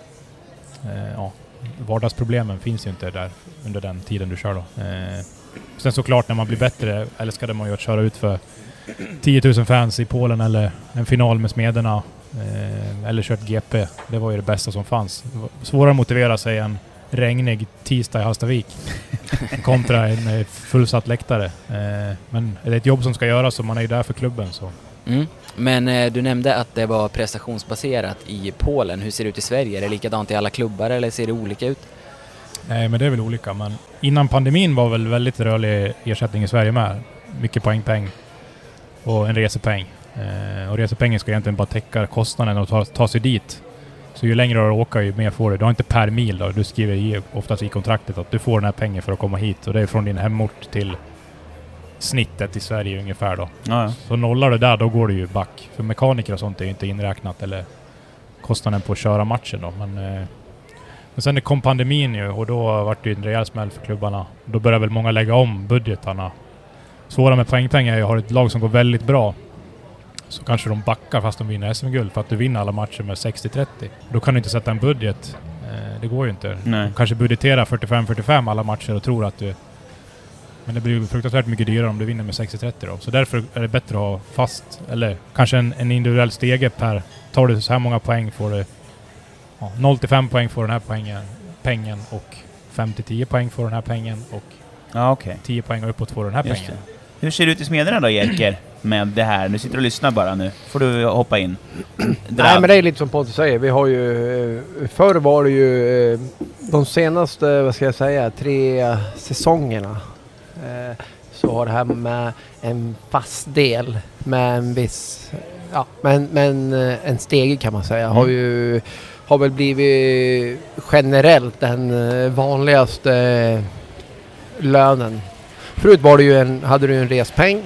eh, ja, vardagsproblemen finns ju inte där under den tiden du kör då. Eh, sen såklart när man blir bättre älskade man ju att köra ut för tio tusen fans i Polen eller en final med Smederna. Eh, eller kört G P. Det var ju det bästa som fanns. Svårare att motivera sig en regnig tisdag i Hallstavik kontra en eh, fullsatt läktare. Eh, men det är ett jobb som ska göras och man är ju där för klubben. Så. Mm. Men eh, du nämnde att det var prestationsbaserat i Polen. Hur ser det ut i Sverige? Är det likadant i alla klubbar eller ser det olika ut? Nej, men det är väl olika. Men innan pandemin var väl väldigt rörlig ersättning i Sverige med. Mycket poängpeng och en resepeng. Eh, och resepengen ska egentligen bara täcka kostnaden och ta, ta sig dit. Så ju längre du åker ju mer får du. Du har inte per mil då. Du skriver i, oftast i kontraktet att du får den här pengen för att komma hit. Och det är från din hemort till snittet i Sverige ungefär då. Ja. Så nollar du där, då går du ju back. För mekaniker och sånt är ju inte inräknat eller kostnaden på att köra matchen då. Men, eh, men sen det kom pandemin ju och då var det ju en rejäl smäll för klubbarna. Då börjar väl många lägga om budgetarna. Svåra med poängpengar är ju att ha ett lag som går väldigt bra. Så kanske de backar fast de vinner S M-guld för att du vinner alla matcher med sextio trettio. Då kan du inte sätta en budget. Eh, det går ju inte. Nej. Du kanske budgetera fyrtiofem fyrtiofem alla matcher och tror att du... Men det blir ju fruktansvärt mycket dyrare om du vinner med sextio trettio då. Så därför är det bättre att ha fast, eller kanske en, en individuell stege per... Tar du så här många poäng får du... Ja, noll till fem poäng får den här poängen, pengen och fem till tio poäng får den här pengen och ja, okay. tio poäng och uppåt får den här Just pengen. det. Hur ser det ut i Smederna då, Jerker, med det här? Nu sitter du och lyssnar bara nu. Får du hoppa in. Nej, men det är lite som Pontus säger. Vi har ju... Förr var det ju de senaste, vad ska jag säga, tre säsongerna. Så har det här med en fast del med en viss... Ja, men, men en stege kan man säga. Har ju... Har väl blivit generellt den vanligaste lönen. Förut var det ju en, hade du en respeng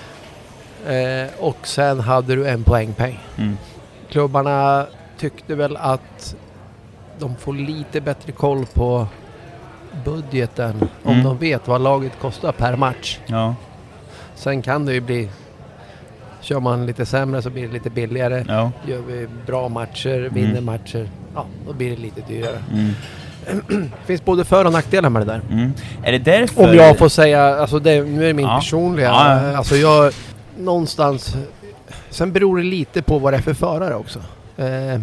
eh, och sen hade du en poängpeng. Mm. Klubbarna tyckte väl att de får lite bättre koll på budgeten mm. om de vet vad laget kostar per match. Ja. Sen kan det ju bli, kör man lite sämre så blir det lite billigare. Ja. Gör vi bra matcher, vinner mm. matcher, ja, då blir det lite dyrare. Mm. Det finns både för- och nackdelar med det där. Mm. Är det därför... Om jag får säga, alltså det, nu är det min ja. personliga, Ja. alltså jag någonstans, sen beror det lite på vad det är för förare också. Eh,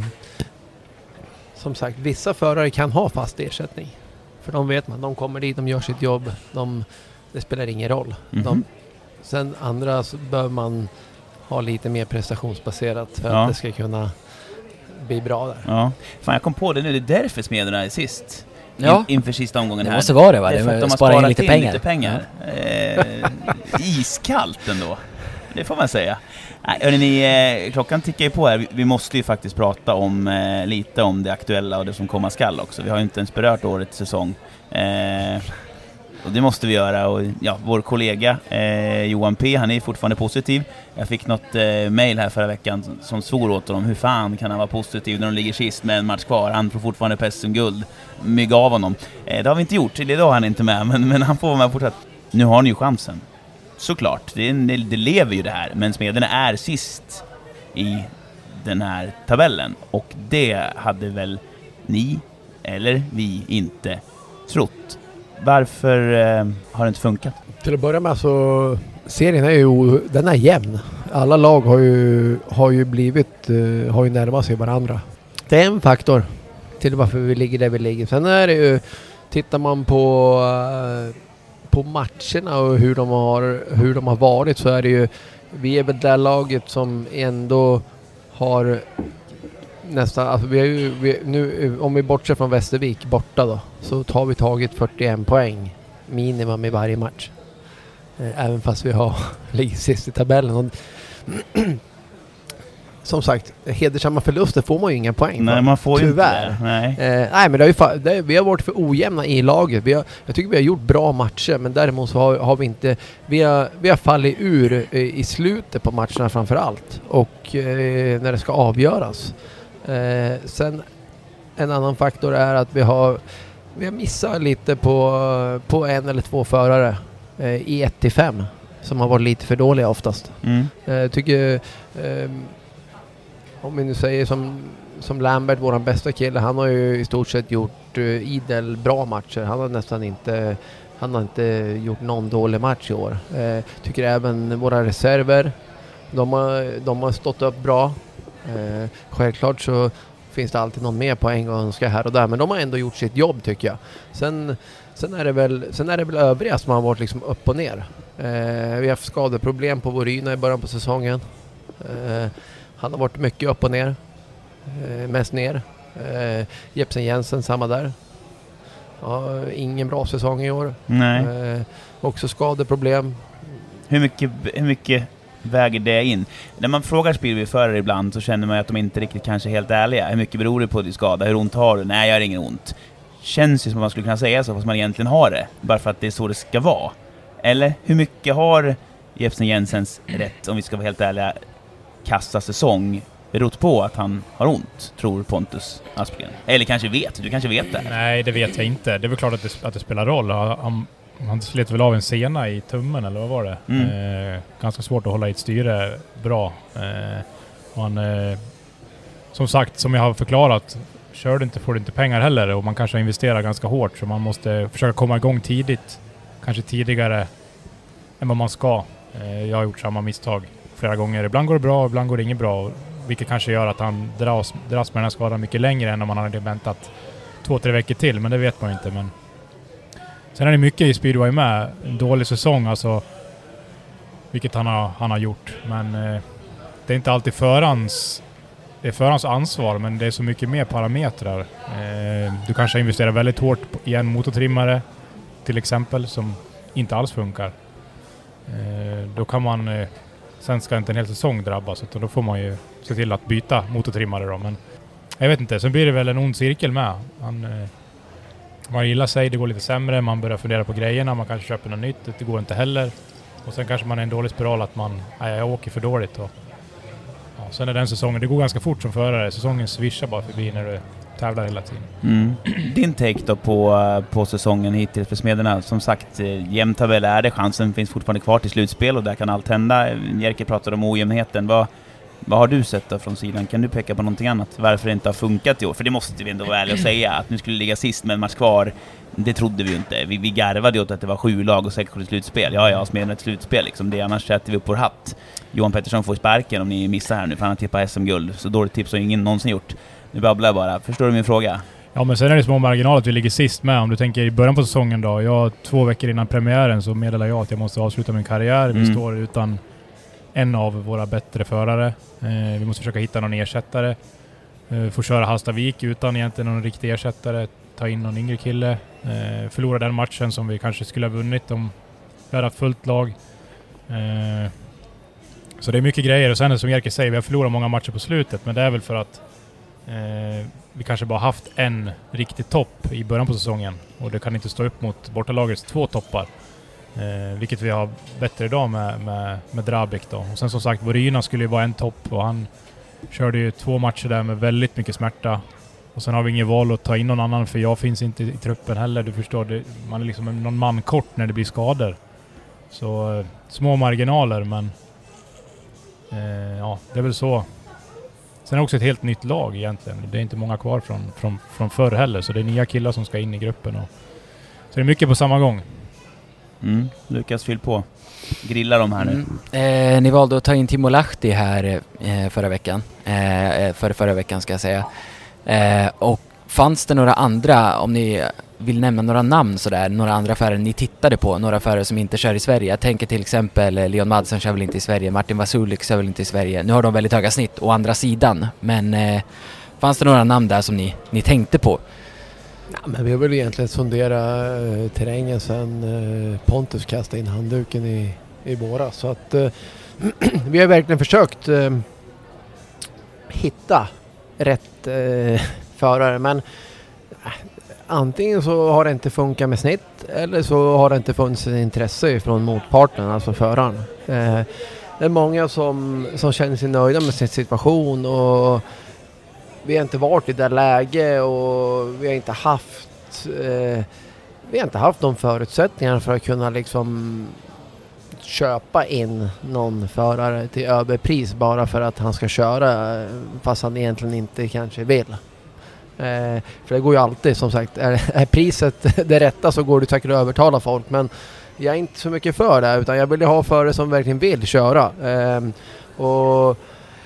som sagt, vissa förare kan ha fast ersättning. För de vet man, de kommer dit, de gör sitt jobb, de, det spelar ingen roll. Mm-hmm. De, sen andra så bör man ha lite mer prestationsbaserat för ja. att det ska kunna bli bra där. Ja. Fan, jag kom på det nu, det är därför Smederna är sist. Ja. In, inför sista omgången det här. måste vara det va? Det är för det att de har sparar sparat lite in pengar. lite pengar. Eh, iskallt ändå. Det får man säga. Nej, hörni, ni, eh, klockan tickar ju på här. Vi, vi måste ju faktiskt prata om eh, lite om det aktuella och det som komma skall också. Vi har ju inte ens berört årets säsong. Eh, och det måste vi göra. Och, ja, vår kollega eh, Johan P, han är fortfarande positiv. Jag fick något eh, mejl här förra veckan som, som svor åt honom. Hur fan kan han vara positiv när de ligger sist med en match kvar? Han får fortfarande P S M-guld. Mygg av honom. Eh, det har vi inte gjort. Idag har han inte med. Men, men han får vara med fortsatt. Nu har ni ju chansen. Såklart, det, det, det lever ju det här. Men Smederna är sist i den här tabellen. Och det hade väl ni eller vi inte trott. Varför eh, har det inte funkat? Till att börja med så serien är ju, den är jämn. Alla lag har ju, har ju blivit, uh, har ju närmat sig varandra. Det är en faktor till varför vi ligger där vi ligger. Sen är det ju, tittar man på uh, på matcherna och hur de har hur de har varit, så är det ju, vi är väl det laget som ändå har nästan, alltså vi är ju, vi, nu, om vi bortser från Västervik borta då, så har vi tagit fyrtioen poäng minimum i varje match. Även fast vi har ligger sist i tabellen. Och som sagt, hedersamma förluster får man ju inga poäng. Nej, man får ju tyvärr. inte det. Nej. Eh, nej, men det har ju fa- det, vi har varit för ojämna i laget. Vi har, jag tycker vi har gjort bra matcher, men däremot så har, har vi inte... Vi har, vi har fallit ur eh, i slutet på matcherna framför allt. Och eh, när det ska avgöras. Eh, sen en annan faktor är att vi har, vi har missat lite på, på en eller två förare eh, i ett till fem. Som har varit lite för dåliga oftast. Mm. Jag tycker... Eh, om vi nu säger som, som Lambert, vår bästa kille, han har ju i stort sett gjort uh, idel bra matcher. Han har nästan inte, han har inte gjort någon dålig match i år. Uh, tycker även våra reserver, de har, de har stått upp bra. Uh, självklart så finns det alltid någon mer poäng och önska här och där, men de har ändå gjort sitt jobb tycker jag. Sen, sen, är, det väl, sen är det väl övriga som har varit liksom upp och ner. Uh, vi har haft skadeproblem på Voryna i början på säsongen. Uh, Han har varit mycket upp och ner. Eh, mest ner. Eh, Jepsen Jensen, samma där. Ja, ingen bra säsong i år. Nej. Eh, också skadeproblem. Hur mycket, hur mycket väger det in? När man frågar spelförare ibland så känner man att de inte riktigt kanske är helt ärliga. Hur mycket beror det på din skada? Hur ont har du? Nej, jag har ingen ont. Känns ju som att man skulle kunna säga så fast man egentligen har det. Bara för att det är så det ska vara. Eller hur mycket har Jepsen Jensens rätt, om vi ska vara helt ärliga, kassa säsong berott på att han har ont, tror Pontus Aspgren? Eller kanske vet, du kanske vet det? Nej, det vet jag inte. Det är väl klart att det, att det spelar roll. Han, han slet väl av en sena i tummen, eller vad var det? Mm. Eh, ganska svårt att hålla i ett styre bra. Eh, och han, eh, som sagt, som jag har förklarat, kör du inte får du inte pengar heller, och man kanske investerar ganska hårt, så man måste försöka komma igång tidigt. Kanske tidigare än vad man ska. Eh, jag har gjort samma misstag flera gånger. Ibland går det bra, ibland går det inget bra. Vilket kanske gör att han dras, dras med den här skadan mycket längre än om man hade väntat två, tre veckor till. Men det vet man inte. Men sen är det mycket i speedway med. En dålig säsong, alltså. Vilket han har, han har gjort. Men eh, det är inte alltid förhands, det är förhands ansvar, men det är så mycket mer parametrar. Eh, du kanske investerar väldigt hårt i en motortrimmare, till exempel, som inte alls funkar. Eh, då kan man... Eh, Sen ska inte en hel säsong drabbas, utan då får man ju se till att byta motortrimmare då. Men jag vet inte, sen blir det väl en ond cirkel med. Man, eh, man gillar sig, det går lite sämre, man börjar fundera på grejerna, man kanske köper något nytt, det går inte heller. Och sen kanske man är en dålig spiral att man, nej, jag åker för dåligt. Och, ja, sen är den säsongen, det går ganska fort som förare, säsongen svischar bara förbi när du tävlar hela tiden. Mm. Din take då på, på säsongen hittills för Smederna? Som sagt, jämn tabell är det, chansen finns fortfarande kvar till slutspel och där kan allt hända. Jerker pratade om ojämnheten. Vad, vad har du sett då från sidan? Kan du peka på någonting annat? Varför det inte har funkat i år? För det måste vi ändå vara ärliga och säga, att nu skulle ligga sist med en match kvar. Det trodde vi ju inte. Vi, vi garvade åt att det var sju lag och sex i slutspel. Ja, ja, Smederna ett slutspel liksom. Det, annars sätter vi upp vår hatt. Johan Pettersson får sparken om ni missar här nu, för han har tippat S M-guld. Så dåligt tips har ingen någonsin gjort. Nu babblar jag bara. Förstår du min fråga? Ja, men sen är det små marginaler att vi ligger sist med. Om du tänker i början på säsongen då. Jag, två veckor innan premiären så meddelar jag att jag måste avsluta min karriär. Mm. Vi står utan en av våra bättre förare. Eh, vi måste försöka hitta någon ersättare. Eh, få köra Hallstavik utan egentligen någon riktig ersättare. Ta in någon yngre kille. Eh, förlora den matchen som vi kanske skulle ha vunnit om vi hade haft fullt lag. Eh, så det är mycket grejer. Och sen som Jerker säger, vi har förlorat många matcher på slutet. Men det är väl för att Eh, vi kanske bara haft en riktig topp i början på säsongen, och det kan inte stå upp mot bortalagets två toppar, eh, vilket vi har bättre idag med, med, med Drabik då. Och sen som sagt, Voryna skulle ju vara en topp, och han körde ju två matcher där med väldigt mycket smärta, och sen har vi ingen val att ta in någon annan, för jag finns inte i, i truppen heller, du förstår det, man är liksom någon man kort när det blir skador, så eh, små marginaler, men eh, ja, det är väl så. Sen är det också ett helt nytt lag egentligen. Det är inte många kvar från, från, från förr heller. Så det är nya killar som ska in i gruppen. Och, så det är mycket på samma gång. Mm. Lukas, fyll på. Grilla de här nu. Mm. Eh, ni valde att ta in Timo Lahti här eh, förra veckan. Eh, för förra veckan ska jag säga. Eh, och fanns det några andra, om ni vill nämna några namn sådär, några andra förare ni tittade på, några förare som inte kör i Sverige? Jag tänker till exempel Leon Madsen kör väl inte i Sverige, Martin Vasulik kör väl inte i Sverige. Nu har de väldigt höga snitt å andra sidan, men eh, fanns det några namn där som ni, ni tänkte på? Ja, men vi har väl egentligen sondera eh, terrängen sen eh, Pontus kastade in handduken i, i våras, så att eh, vi har verkligen försökt eh, hitta rätt eh, förare, men eh, antingen så har det inte funkat med snitt eller så har det inte funnits intresse från motparten, alltså föraren. Eh, det är många som, som känner sig nöjda med sin situation och vi har inte varit i det läge och vi har inte haft eh, vi har inte haft de förutsättningarna för att kunna liksom köpa in någon förare till överpris bara för att han ska köra fast han egentligen inte kanske vill. Eh, för det går ju alltid, som sagt, är, är priset det rätta så går det säkert att övertala folk, men jag är inte så mycket för det, utan jag vill ha förare som verkligen vill köra. Eh, och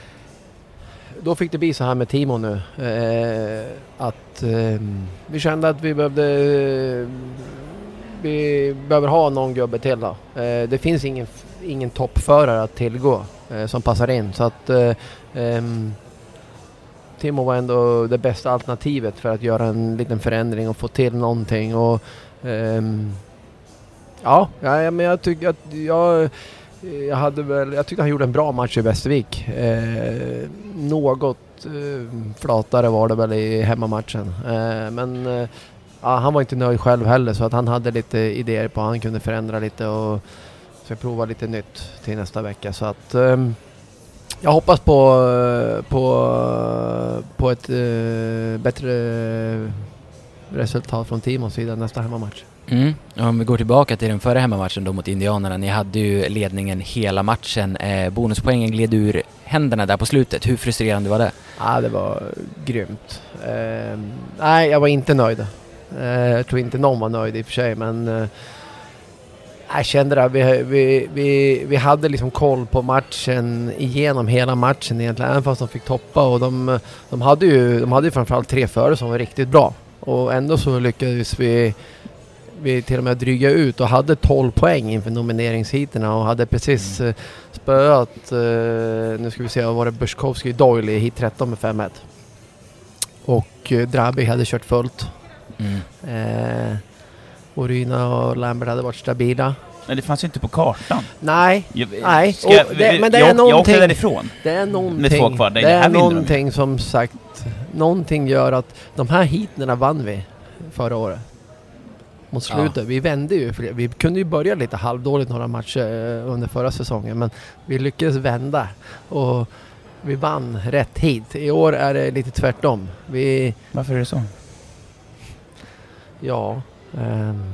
då fick det bli så här med Timo nu, eh, att eh, vi kände att vi behövde eh, vi behöver ha någon gubbe till då. Eh, det finns ingen, ingen toppförare att tillgå eh, som passar in, så att eh, eh, Timo var ändå det bästa alternativet för att göra en liten förändring och få till någonting. Och ehm, ja, ja, men jag tycker att jag, jag hade väl, jag tyckte han gjorde en bra match i Västervik. Eh, något eh, flatare var det väl i hemmamatchen. Eh, men eh, ja, han var inte nöjd själv heller, så att han hade lite idéer på att han kunde förändra lite och ska prova lite nytt till nästa vecka. Så att ehm, jag hoppas på, på, på ett uh, bättre resultat från Timos sida nästa hemmamatch. Mm. Om vi går tillbaka till den förra hemmamatchen då mot Indianerna. Ni hade ju ledningen hela matchen. Eh, bonuspoängen gled ur händerna där på slutet. Hur frustrerande var det? Ja, det var grymt. Eh, nej, jag var inte nöjd. Eh, jag tror inte någon var nöjd i och för sig, men eh, jag kände det, vi, vi, vi, vi hade liksom koll på matchen igenom hela matchen egentligen, även fast de fick toppa, och de, de hade ju de hade ju framförallt tre förare som var riktigt bra, och ändå så lyckades vi, vi till och med dryga ut och hade tolv poäng inför nomineringsheaterna och hade precis mm. spöat, eh, nu ska vi se, var det Buskowski Doyle i hit tretton med fem ett, och eh, Drabi hade kört fullt. Mm. Eh, och Ryna och Lambert hade varit stabila. Men det fanns ju inte på kartan. Nej, jag, nej. Ska jag, det, men det jag, är någonting. Jag åkte därifrån. Det är någonting. Med två kvar. Det, det det är någonting som sagt. Någonting gör att de här heaterna vann vi förra året. Mot slutet. Ja. Vi vände ju. Vi kunde ju börja lite halvdåligt några matcher under förra säsongen, men vi lyckades vända och vi vann rätt hit. I år är det lite tvärtom. Vi... Varför är det så? Ja. Um.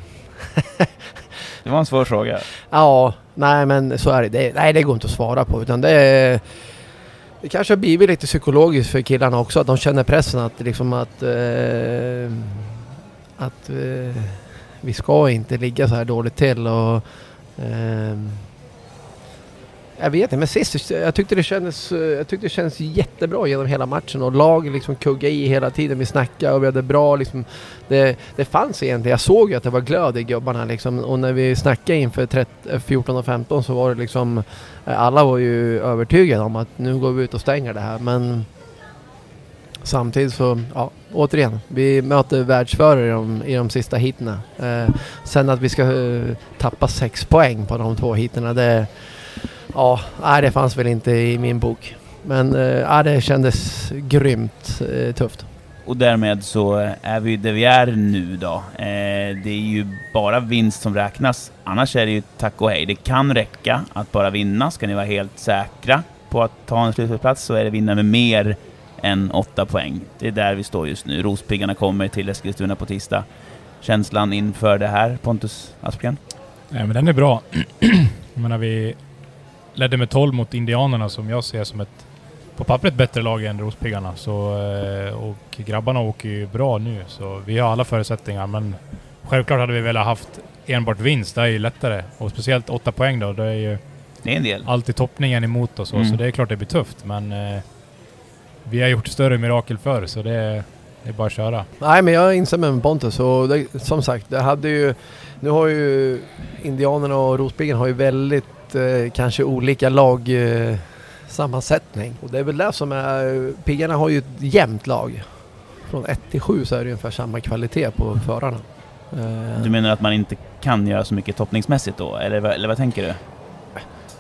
Det var en svår fråga. Ja, nej men så är det. det. Nej, det går inte att svara på, utan det är, det kanske har blivit lite psykologiskt för killarna också, att de känner pressen att liksom att eh, att eh, vi ska inte ligga så här dåligt till, och eh, jag vet inte, men sist jag tyckte det kändes jag tyckte det kändes jättebra genom hela matchen, och lag liksom kugga i hela tiden, vi snackade och vi hade bra liksom, det, det fanns egentligen, jag såg ju att det var glöd i gubbarna liksom, och när vi snackade inför tretton, fjorton och femton så var det liksom, alla var ju övertygade om att nu går vi ut och stänger det här, men samtidigt så, ja, återigen, vi möter världsförare i de, i de sista heaterna. Eh, sen att vi ska eh, tappa sex poäng på de två heaterna, det ja, nej, det fanns väl inte i min bok. Men ja, det kändes grymt eh, tufft. Och därmed så är vi där vi är nu då. Eh, det är ju bara vinst som räknas. Annars är det ju tack och hej. Det kan räcka att bara vinna. Ska ni vara helt säkra på att ta en slutplats så är det vinna med mer än åtta poäng. Det är där vi står just nu. Rospiggarna kommer till Eskilstuna på tisdag. Känslan inför det här, Pontus Aspgren? Ja, men den är bra. Jag menar, vi ledde med tolv mot Indianerna, som jag ser som ett på pappret bättre lag än Rospiggarna. Så, och grabbarna åker ju bra nu, så vi har alla förutsättningar. Men självklart hade vi väl haft enbart vinst, det är ju lättare. Och speciellt åtta poäng då, det är ju det är en del. Alltid toppningen emot oss, mm. så det är klart det blir tufft. Men eh, vi har gjort större mirakel förr, så det är, det är bara att köra. Nej, men jag instämmer med Pontus. Och det, som sagt, det hade ju, nu har ju Indianerna och Rospiggarna har ju väldigt eh, kanske olika lag eh, sammansättning. Och det är väl det som är, Piggarna har ju ett jämnt lag. Från ett till sju så är det ungefär samma kvalitet på förarna. Du menar att man inte kan göra så mycket toppningsmässigt då? Eller, eller vad tänker du?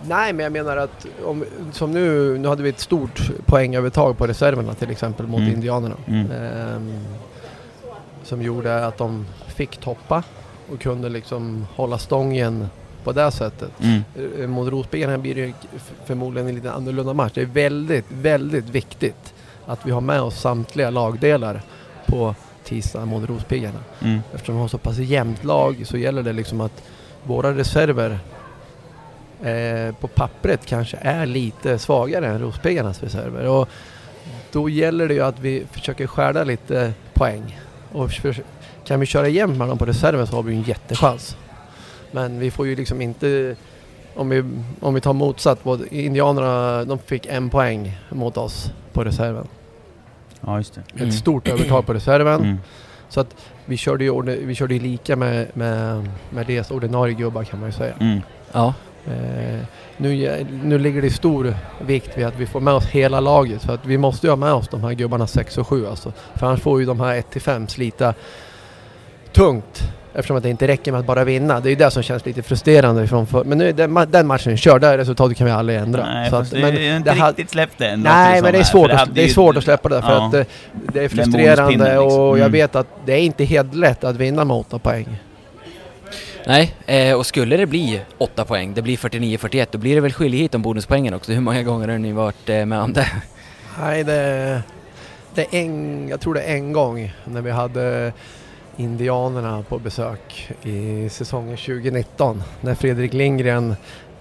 Nej, men jag menar att om, som nu, nu hade vi ett stort poängövertag på reserverna till exempel mot Mm. indianerna. Mm. Ehm, som gjorde att de fick toppa och kunde liksom hålla stången på det sättet. Mm. Eh, Mot Rospiggarna blir det f- förmodligen en lite annorlunda match. Det är väldigt, väldigt viktigt att vi har med oss samtliga lagdelar på tisdag mot Rospiggarna. Mm. Eftersom vi har så pass jämnt lag så gäller det liksom att våra reserver eh, på pappret kanske är lite svagare än Rospiggarnas reserver. Och då gäller det ju att vi försöker skärda lite poäng. Och för, kan vi köra jämnt med dem på reserven så har vi en jättechans. Men vi får ju liksom inte, om vi, om vi tar motsatt, både indianerna de fick en poäng mot oss på reserven. Ja, just det. Mm. Ett stort övertag på reserven. Mm. Så att vi körde ju, ord- vi körde ju lika med, med, med deras ordinarie gubbar kan man ju säga. Mm. Ja. Eh, nu, nu ligger det stor vikt vid att vi får med oss hela laget. För att vi måste ju ha med oss de här gubbarna sex och sju alltså. För annars får ju de här ett till fem slita tungt. Eftersom att det inte räcker med att bara vinna. Det är ju det som känns lite frustrerande. Ifrån för, men nu är den, den matchen körd. Det här resultatet kan vi aldrig ändra. Nej, så fast att, det men är inte det riktigt släppt det ändå. Nej, men det är här, svårt, för att, det är ju- svårt att släppa det. För ja. att det, det är Den frustrerande. bonuspinnen, liksom. Och jag Mm. vet att det är inte helt lätt att vinna med åtta poäng. Nej, eh, och skulle det bli åtta poäng, det blir fyrtionio fyrtioett, då blir det väl skilj hit om bonuspoängen också. Hur många gånger har ni varit eh, med om det? Nej, det, det är en, jag tror det är en gång när vi hade indianerna på besök i säsongen tjugonitton. När Fredrik Lindgren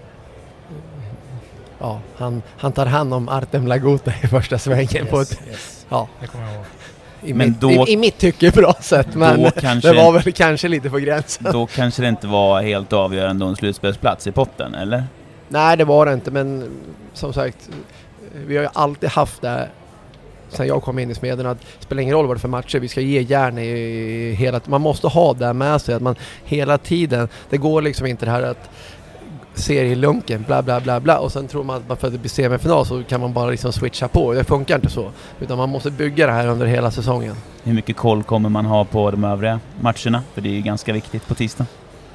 ja, han, han tar hand om Artem Laguta i första svängen. Yes, på ett, yes. ja, Det kommer jag ihåg. i, Men mitt, då- i, i mitt tycke bra sätt, men Då kanske- det var väl kanske lite på gränsen. Då kanske det inte var helt avgörande om en slutspelsplats i potten, eller? Nej, det var det inte, men som sagt, vi har ju alltid haft det sen jag kom in i Smeden, att det spelar ingen roll vad det är för matcher, vi ska ge järn i hela, man måste ha det med sig, att man hela tiden, det går liksom inte det här att serielunken, bla bla bla bla, och sen tror man att bara för att det blir semifinal så kan man bara liksom switcha på, det funkar inte så, utan man måste bygga det här under hela säsongen. Hur mycket koll kommer man ha på de övriga matcherna? För det är ju ganska viktigt på tisdag.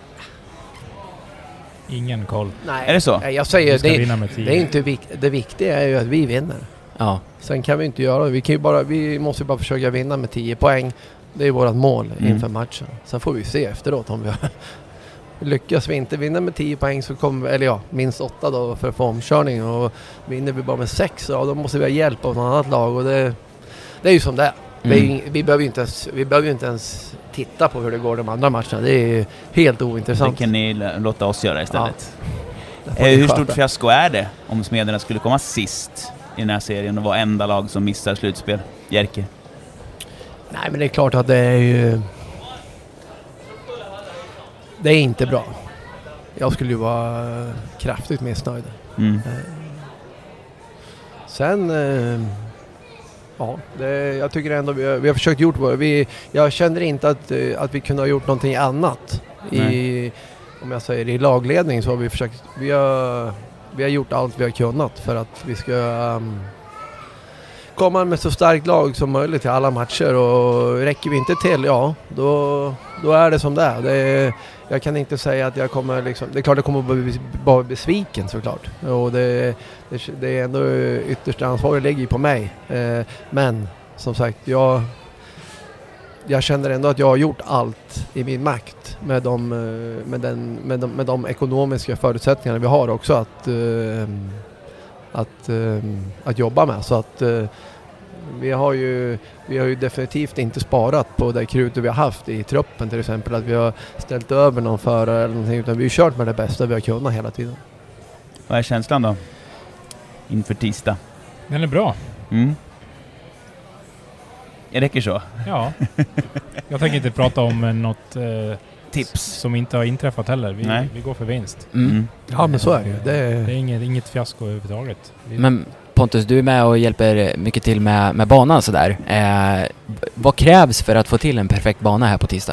Ingen koll. Nej, Är det så? Nej, jag säger, Vi ska det, vinna med tio. det är inte vikt, det viktiga är ju att vi vinner. Ja. Sen kan vi inte göra det. Vi, kan ju bara, vi måste ju bara försöka vinna med tio poäng. Det är vårt mål Mm. inför matchen. Sen får vi se efteråt om vi har lyckas vi inte vinna med tio poäng så kommer, eller ja, minst åtta då för att få omkörning, och vinner vi bara med sex, ja, då måste vi ha hjälp av något annat lag, och det, det är ju som det är. Det är ju, Mm. ing- vi behöver ju inte ens, vi behöver ju inte ens titta på hur det går de andra matcherna. Det är ju helt Det ointressant. kan ni l- låta oss göra istället. Det får Eh, ni hur sköta. stort fiasko är det om Smederna skulle komma sist i den här serien och vara enda lag som missar slutspel? Jerker? Nej, men det är klart att det är ju... Det är inte bra. Jag skulle ju vara kraftigt missnöjd. Mm. Eh, Sen... eh, Ja, det, jag tycker ändå vi har, vi har försökt gjort vad vi... Jag känner inte att, eh, att vi kunde ha gjort någonting annat. I, om jag säger i lagledning så har vi försökt... Vi har, vi har gjort allt vi har kunnat för att vi ska... Um, komma med så starkt lag som möjligt till alla matcher, och räcker vi inte till, ja, då, då är det som det är. Det är. Jag kan inte säga att jag kommer liksom, det är klart jag kommer att bli bara besviken såklart. Och det, det, det är ändå yttersta ansvaret ligger ju på mig. Eh, men som sagt, jag, jag känner ändå att jag har gjort allt i min makt med de, eh, med den, med de, med de ekonomiska förutsättningarna vi har också att eh, Att, eh, att jobba med, så att eh, vi har ju vi har ju definitivt inte sparat på det krutet vi har haft i truppen, till exempel att vi har ställt över någon förare eller någonting, utan vi har kört med det bästa vi har kunnat hela tiden. Vad är känslan då? Inför tisdag? Den är bra. Mm. Det räcker så? Ja. Jag tänker inte prata om eh, något eh, tips som inte har inträffat heller. Vi, Nej. vi går för vinst. Mm. Ja, men så är det ju. Det är, Det är inget, inget fiasko överhuvudtaget. Vi, Men Pontus, du är med och hjälper mycket till med, med banan sådär. Eh, vad krävs för att få till en perfekt bana här på tisdag?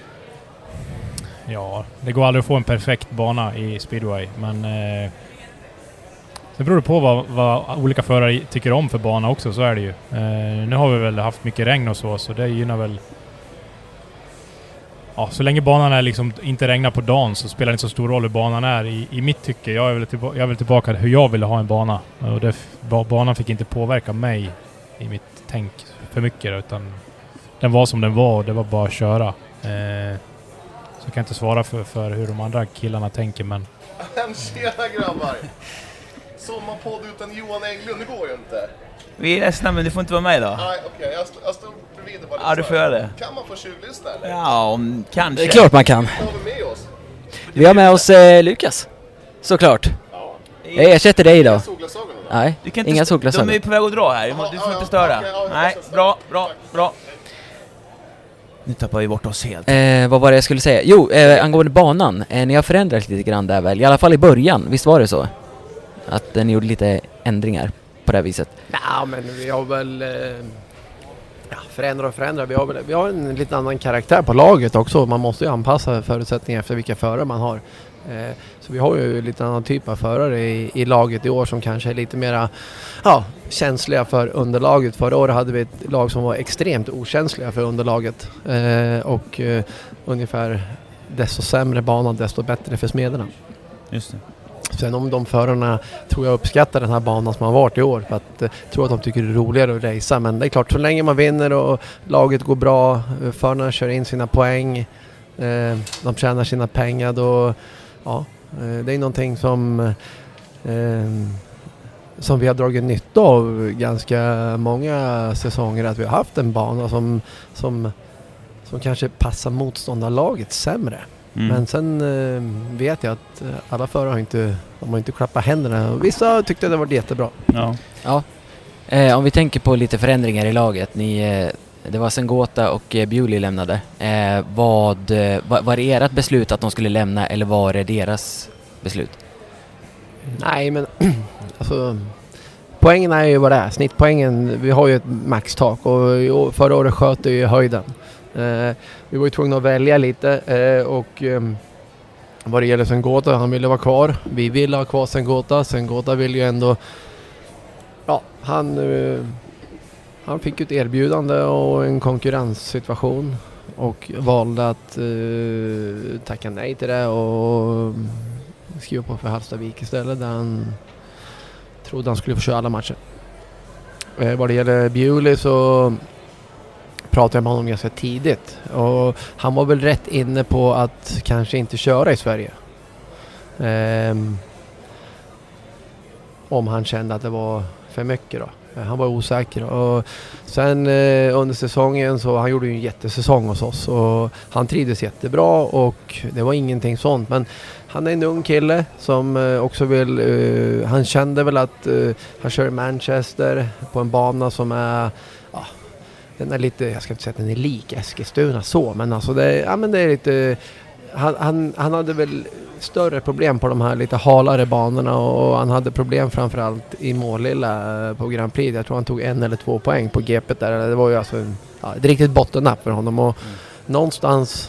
Ja, det går aldrig att få en perfekt bana i speedway, men eh, det beror på vad, vad olika förare tycker om för bana också, så är det ju. Eh, nu har vi väl haft mycket regn och så, så det gynnar väl ja, så länge banan är liksom inte regnar på dagen så spelar det inte så stor roll hur banan är i, i mitt tycke. Jag är väl tillbaka, jag är väl tillbaka hur jag ville ha en bana. Och det, banan fick inte påverka mig i mitt tänk för mycket, utan den var som den var och det var bara att köra. Eh, så jag kan inte svara för, för hur de andra killarna tänker, men... Tjena grabbar! Sommarpodd utan Johan Englund, det går ju inte. Vi är ledsna, men du får inte vara med idag. Nej, okej, okay. jag, st- jag står bredvid och bara Ja, du får göra det. Kan man få tjuvlyssna eller? Ja, om, kanske. Det är klart man kan. Vad har vi med oss? Vi har med oss eh, Lukas. Såklart. Ja. Jag ersätter dig idag. Nej, du kan inga inte, solglasögon. de är på väg att dra här, du, du får ja, inte störa. okay, ja, Nej, bra, bra, bra. Nu tappar vi bort oss helt. Eh, vad var det jag skulle säga? Jo, eh, angående banan. Eh, ni har förändrat lite grann där väl? I alla fall i början, visst var det så? Att eh, ni gjorde lite ändringar på det här viset. Ja, men vi har väl eh, ja, förändrat och förändrat. Vi har, väl, vi har en lite annan karaktär på laget också. Man måste ju anpassa förutsättningar efter vilka förare man har. Eh, så vi har ju lite annan typ av förare i, i laget i år som kanske är lite mera ja, känsliga för underlaget. Förra året hade vi ett lag som var extremt okänsliga för underlaget. Eh, och eh, ungefär desto sämre banan, desto bättre för smederna. Just det. Sen om de förarna tror jag uppskattar den här banan som har varit i år, för att eh, tror att de tycker det är roligare att racea, men det är klart så länge man vinner och laget går bra, förarna kör in sina poäng, eh, de tjänar sina pengar, då ja, eh, det är någonting som eh, som vi har dragit nytta av ganska många säsonger, att vi har haft en bana som som, som kanske passar motståndarlaget sämre. Mm. Men sen eh, vet jag att alla förare har inte, de har inte klappat händerna. Vissa tyckte det var jättebra. Ja. Ja. Eh, om vi tänker på lite förändringar i laget. Ni, eh, det var Sengota och eh, Bewley lämnade. Eh, vad, eh, var, var det ert beslut att de skulle lämna eller var det deras beslut? Nej, men alltså, poängen är ju vad det är. Snittpoängen, vi har ju ett maxtak och förra året sköt det ju höjden. Eh, vi var ju tvungna att välja lite eh, och eh, vad det gäller Sengota, han ville vara kvar. Vi ville ha kvar Sengota. Sengota vill ju ändå, ja, han, eh, han fick ett erbjudande och en konkurrenssituation och valde att eh, tacka nej till det och skriva på för Hallstavik istället, där han trodde han skulle få köra alla matcher. Eh, vad det gäller Bewley så pratade jag med honom ganska tidigt och han var väl rätt inne på att kanske inte köra i Sverige. Um, om han kände att det var för mycket då. Han var osäker. Och sen eh, under säsongen så han gjorde ju en jättesäsong hos oss och han trivdes jättebra och det var ingenting sånt. Men han är en ung kille som eh, också vill, eh, han kände väl att eh, han kör i Manchester på en bana som är, ja, den är lite, jag ska inte säga att den är lik Eskilstuna så, men alltså det, ja, men det är lite, han, han, han hade väl större problem på de här lite halare banorna och han hade problem framförallt i Målilla på Grand Prix. Jag tror han tog en eller två poäng på G P där. Det var ju alltså en, ja, ett riktigt bottennapp för honom och mm. någonstans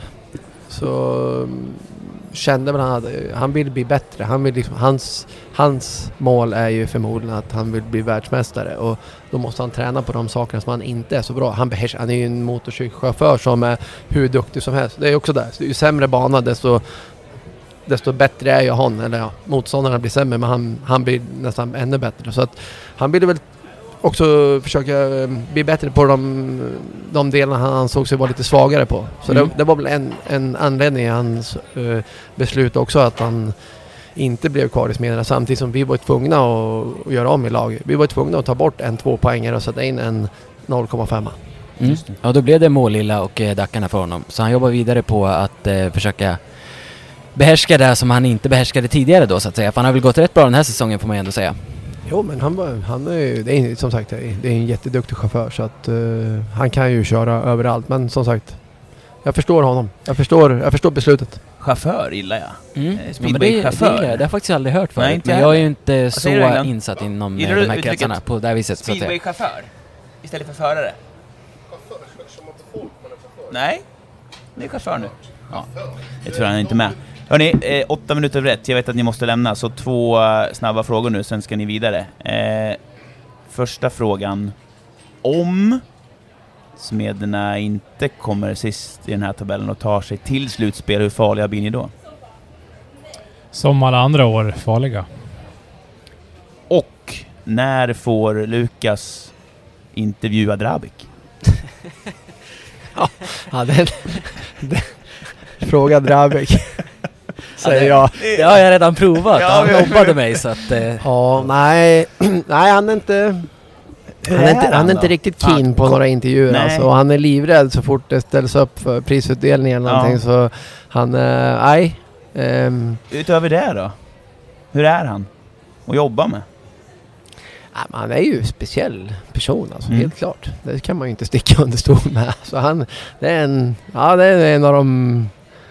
så kände väl han att han vill bli bättre. Han vill liksom, hans, hans mål är ju förmodligen att han vill bli världsmästare och då måste han träna på de sakerna som han inte är så bra. Han, behärs, han är ju en motorcykelchaufför som är hur duktig som helst. Det är också där. Så ju sämre bana desto, desto bättre är ju han. Eller ja, motståndarna blir sämre men han, han blir nästan ännu bättre. Så att han ville väl också försöka bli bättre på de, de delarna han ansåg sig vara lite svagare på. Så mm. det, det var väl en, en anledning i hans uh, beslut också att han inte blev kvar i Smederna samtidigt som vi var tvungna att, att göra om i lag. Vi var tvungna att ta bort en två poängare och sätta in en noll komma fem. Mm. Ja, då blev det Målilla och eh, Dackarna för honom. Så han jobbar vidare på att eh, försöka behärska det som han inte behärskade tidigare då så att säga. För han har väl gått rätt bra den här säsongen får man ändå säga. Jo, men han, var, han är, det är som sagt det är en jätteduktig chaufför så att uh, han kan ju köra överallt. Men som sagt, jag förstår honom. Jag förstår, jag förstår beslutet. Chaufför gillar jag. Mm. Ja, men det, det, det har jag faktiskt aldrig hört förut. Nej, men jag är ju inte så insatt inom de här kretsarna på det här viset. Speedway-chaufför istället för förare. Chaufför, som inte folk man är chaufför. Nej, det är chaufför nu. Ja, jag tror han är inte med. Hörrni, eh, åtta minuter över rätt. Jag vet att ni måste lämna, så två uh, snabba frågor nu, sen ska ni vidare. Eh, första frågan. Om Smederna inte kommer sist i den här tabellen och tar sig till slutspel, hur farliga blir ni då? Som alla andra år, farliga. Och när får Lukas intervjua Drabik? Ja, den, den, fråga Drabik. Säger ja, det, jag. Det har jag redan provat. Ja, han ja, jobbade mig så att... Eh. Ja, nej. Nej, han är inte... Han är, inte, han är inte riktigt keen han, på några intervjuer alltså. Och han är livrädd så fort det ställs upp för prisutdelning eller någonting, ja. Så han, eh, nej. Um, Utöver det då? Hur är han att jobba med? Ja, han är ju speciell person alltså, mm. helt klart. Det kan man ju inte sticka under stol med. Så han, det är en, ja det är en av de,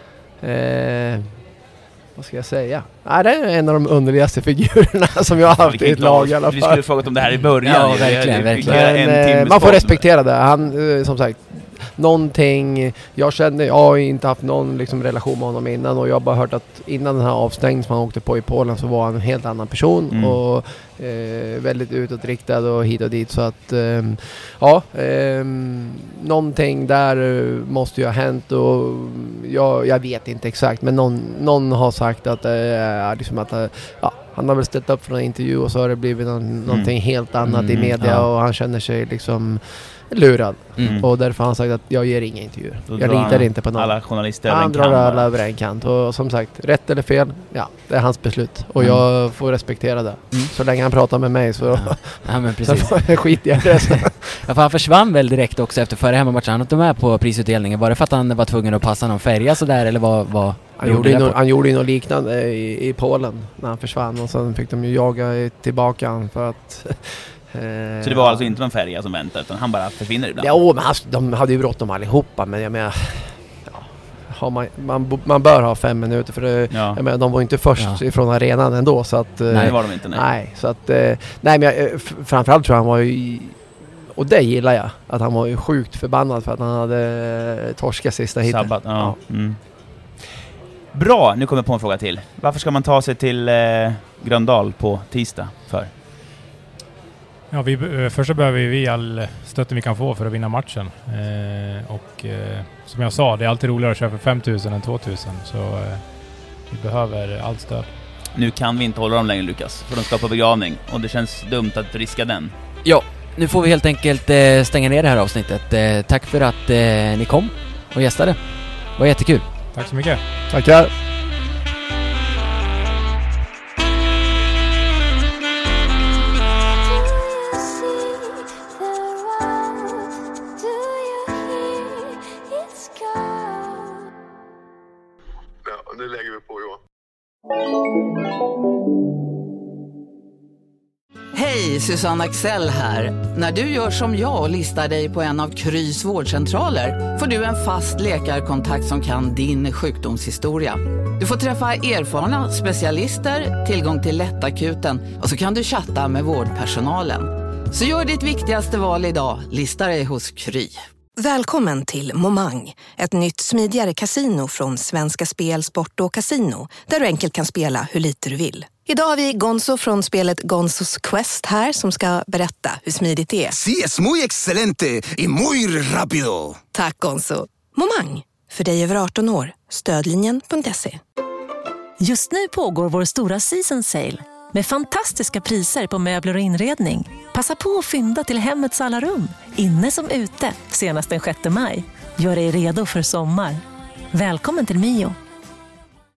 eh, vad ska jag säga? Ja, det är en av de underligaste figurerna som jag har haft i ett lag i alla fall. Vi skulle frågat om det här i början. Ja, verkligen, verkligen. Men, man får respektera det. Han, som sagt, någonting, jag känner, jag har inte haft någon liksom, relation med honom innan, och jag har bara hört att innan den här avstängningen som han åkte på i Polen så var han en helt annan person mm. och eh, väldigt utåtriktad och hit och dit, så att eh, ja, eh, någonting där måste ju ha hänt, och jag, jag vet inte exakt, men någon, någon har sagt att, eh, liksom att eh, ja, han har väl ställt upp för en intervju och så har det blivit någon, mm. någonting helt annat mm. i media ja. Och han känner sig liksom lurad. Mm. Och därför har han sagt att jag ger inga intervjuer. Då jag litar inte på någon. Alla journalister över han en drar kant. alla över en kant. Och som sagt, rätt eller fel, ja, det är hans beslut. Och mm. jag får respektera det. Mm. Så länge han pratar med mig så, ja. Ja, men precis. så får jag skit i det. Ja, för han försvann väl direkt också efter förra hemmamatchen. Han var inte med på prisutdelningen. Var det för att han var tvungen att passa någon färja så där, eller vad, vad han, gjorde gjorde no, han gjorde ju något liknande i, i Polen när han försvann. Och sen fick de ju jaga tillbaka han för att... Så det var alltså inte någon färja som väntade, utan han bara försvinner ibland? Ja, men de hade ju bråttom allihopa, men jag menar, ja, har man, man, man bör ha fem minuter, för det, ja. jag menar, de var inte först ja. ifrån arenan ändå, så att... Nej, det var de inte, nej. nej så att, nej, men jag, framförallt tror jag han var ju, och det gillar jag, att han var ju sjukt förbannad för att han hade torskat sista hitten. Sabbat, ja. ja. Mm. Bra, nu kommer jag på en fråga till. Varför ska man ta sig till eh, Gröndal på tisdag för? Ja, vi, först behöver vi all stötten vi kan få för att vinna matchen. Eh, och eh, som jag sa, det är alltid roligare att köra för fem tusen än två tusen. Så eh, vi behöver allt stöd. Nu kan vi inte hålla dem längre, Lukas, för de ska på begravning. Och det känns dumt att riska den. Ja, nu får vi helt enkelt eh, stänga ner det här avsnittet. Eh, tack för att eh, ni kom och gästade. Det var jättekul. Tack så mycket. Tackar. Nu lägger vi på, Johan. Hej, Susanne Axel här. När du gör som jag och listar dig på en av Krys vårdcentraler får du en fast läkarkontakt som kan din sjukdomshistoria. Du får träffa erfarna specialister, tillgång till lättakuten och så kan du chatta med vårdpersonalen. Så gör ditt viktigaste val idag, lista dig hos Kry. Välkommen till Momang, ett nytt smidigare kasino från Svenska Spel, Sport och Casino, där du enkelt kan spela hur lite du vill. Idag har vi Gonzo från spelet Gonzos Quest här som ska berätta hur smidigt det är. Sí, es muy excelente y muy rápido. Tack Gonzo. Momang, för dig över arton år. Stödlinjen punkt se. Just nu pågår vår stora season sale med fantastiska priser på möbler och inredning. Passa på att fynda till hemmets alla rum, inne som ute, senast den sjätte maj. Gör dig redo för sommar. Välkommen till Mio.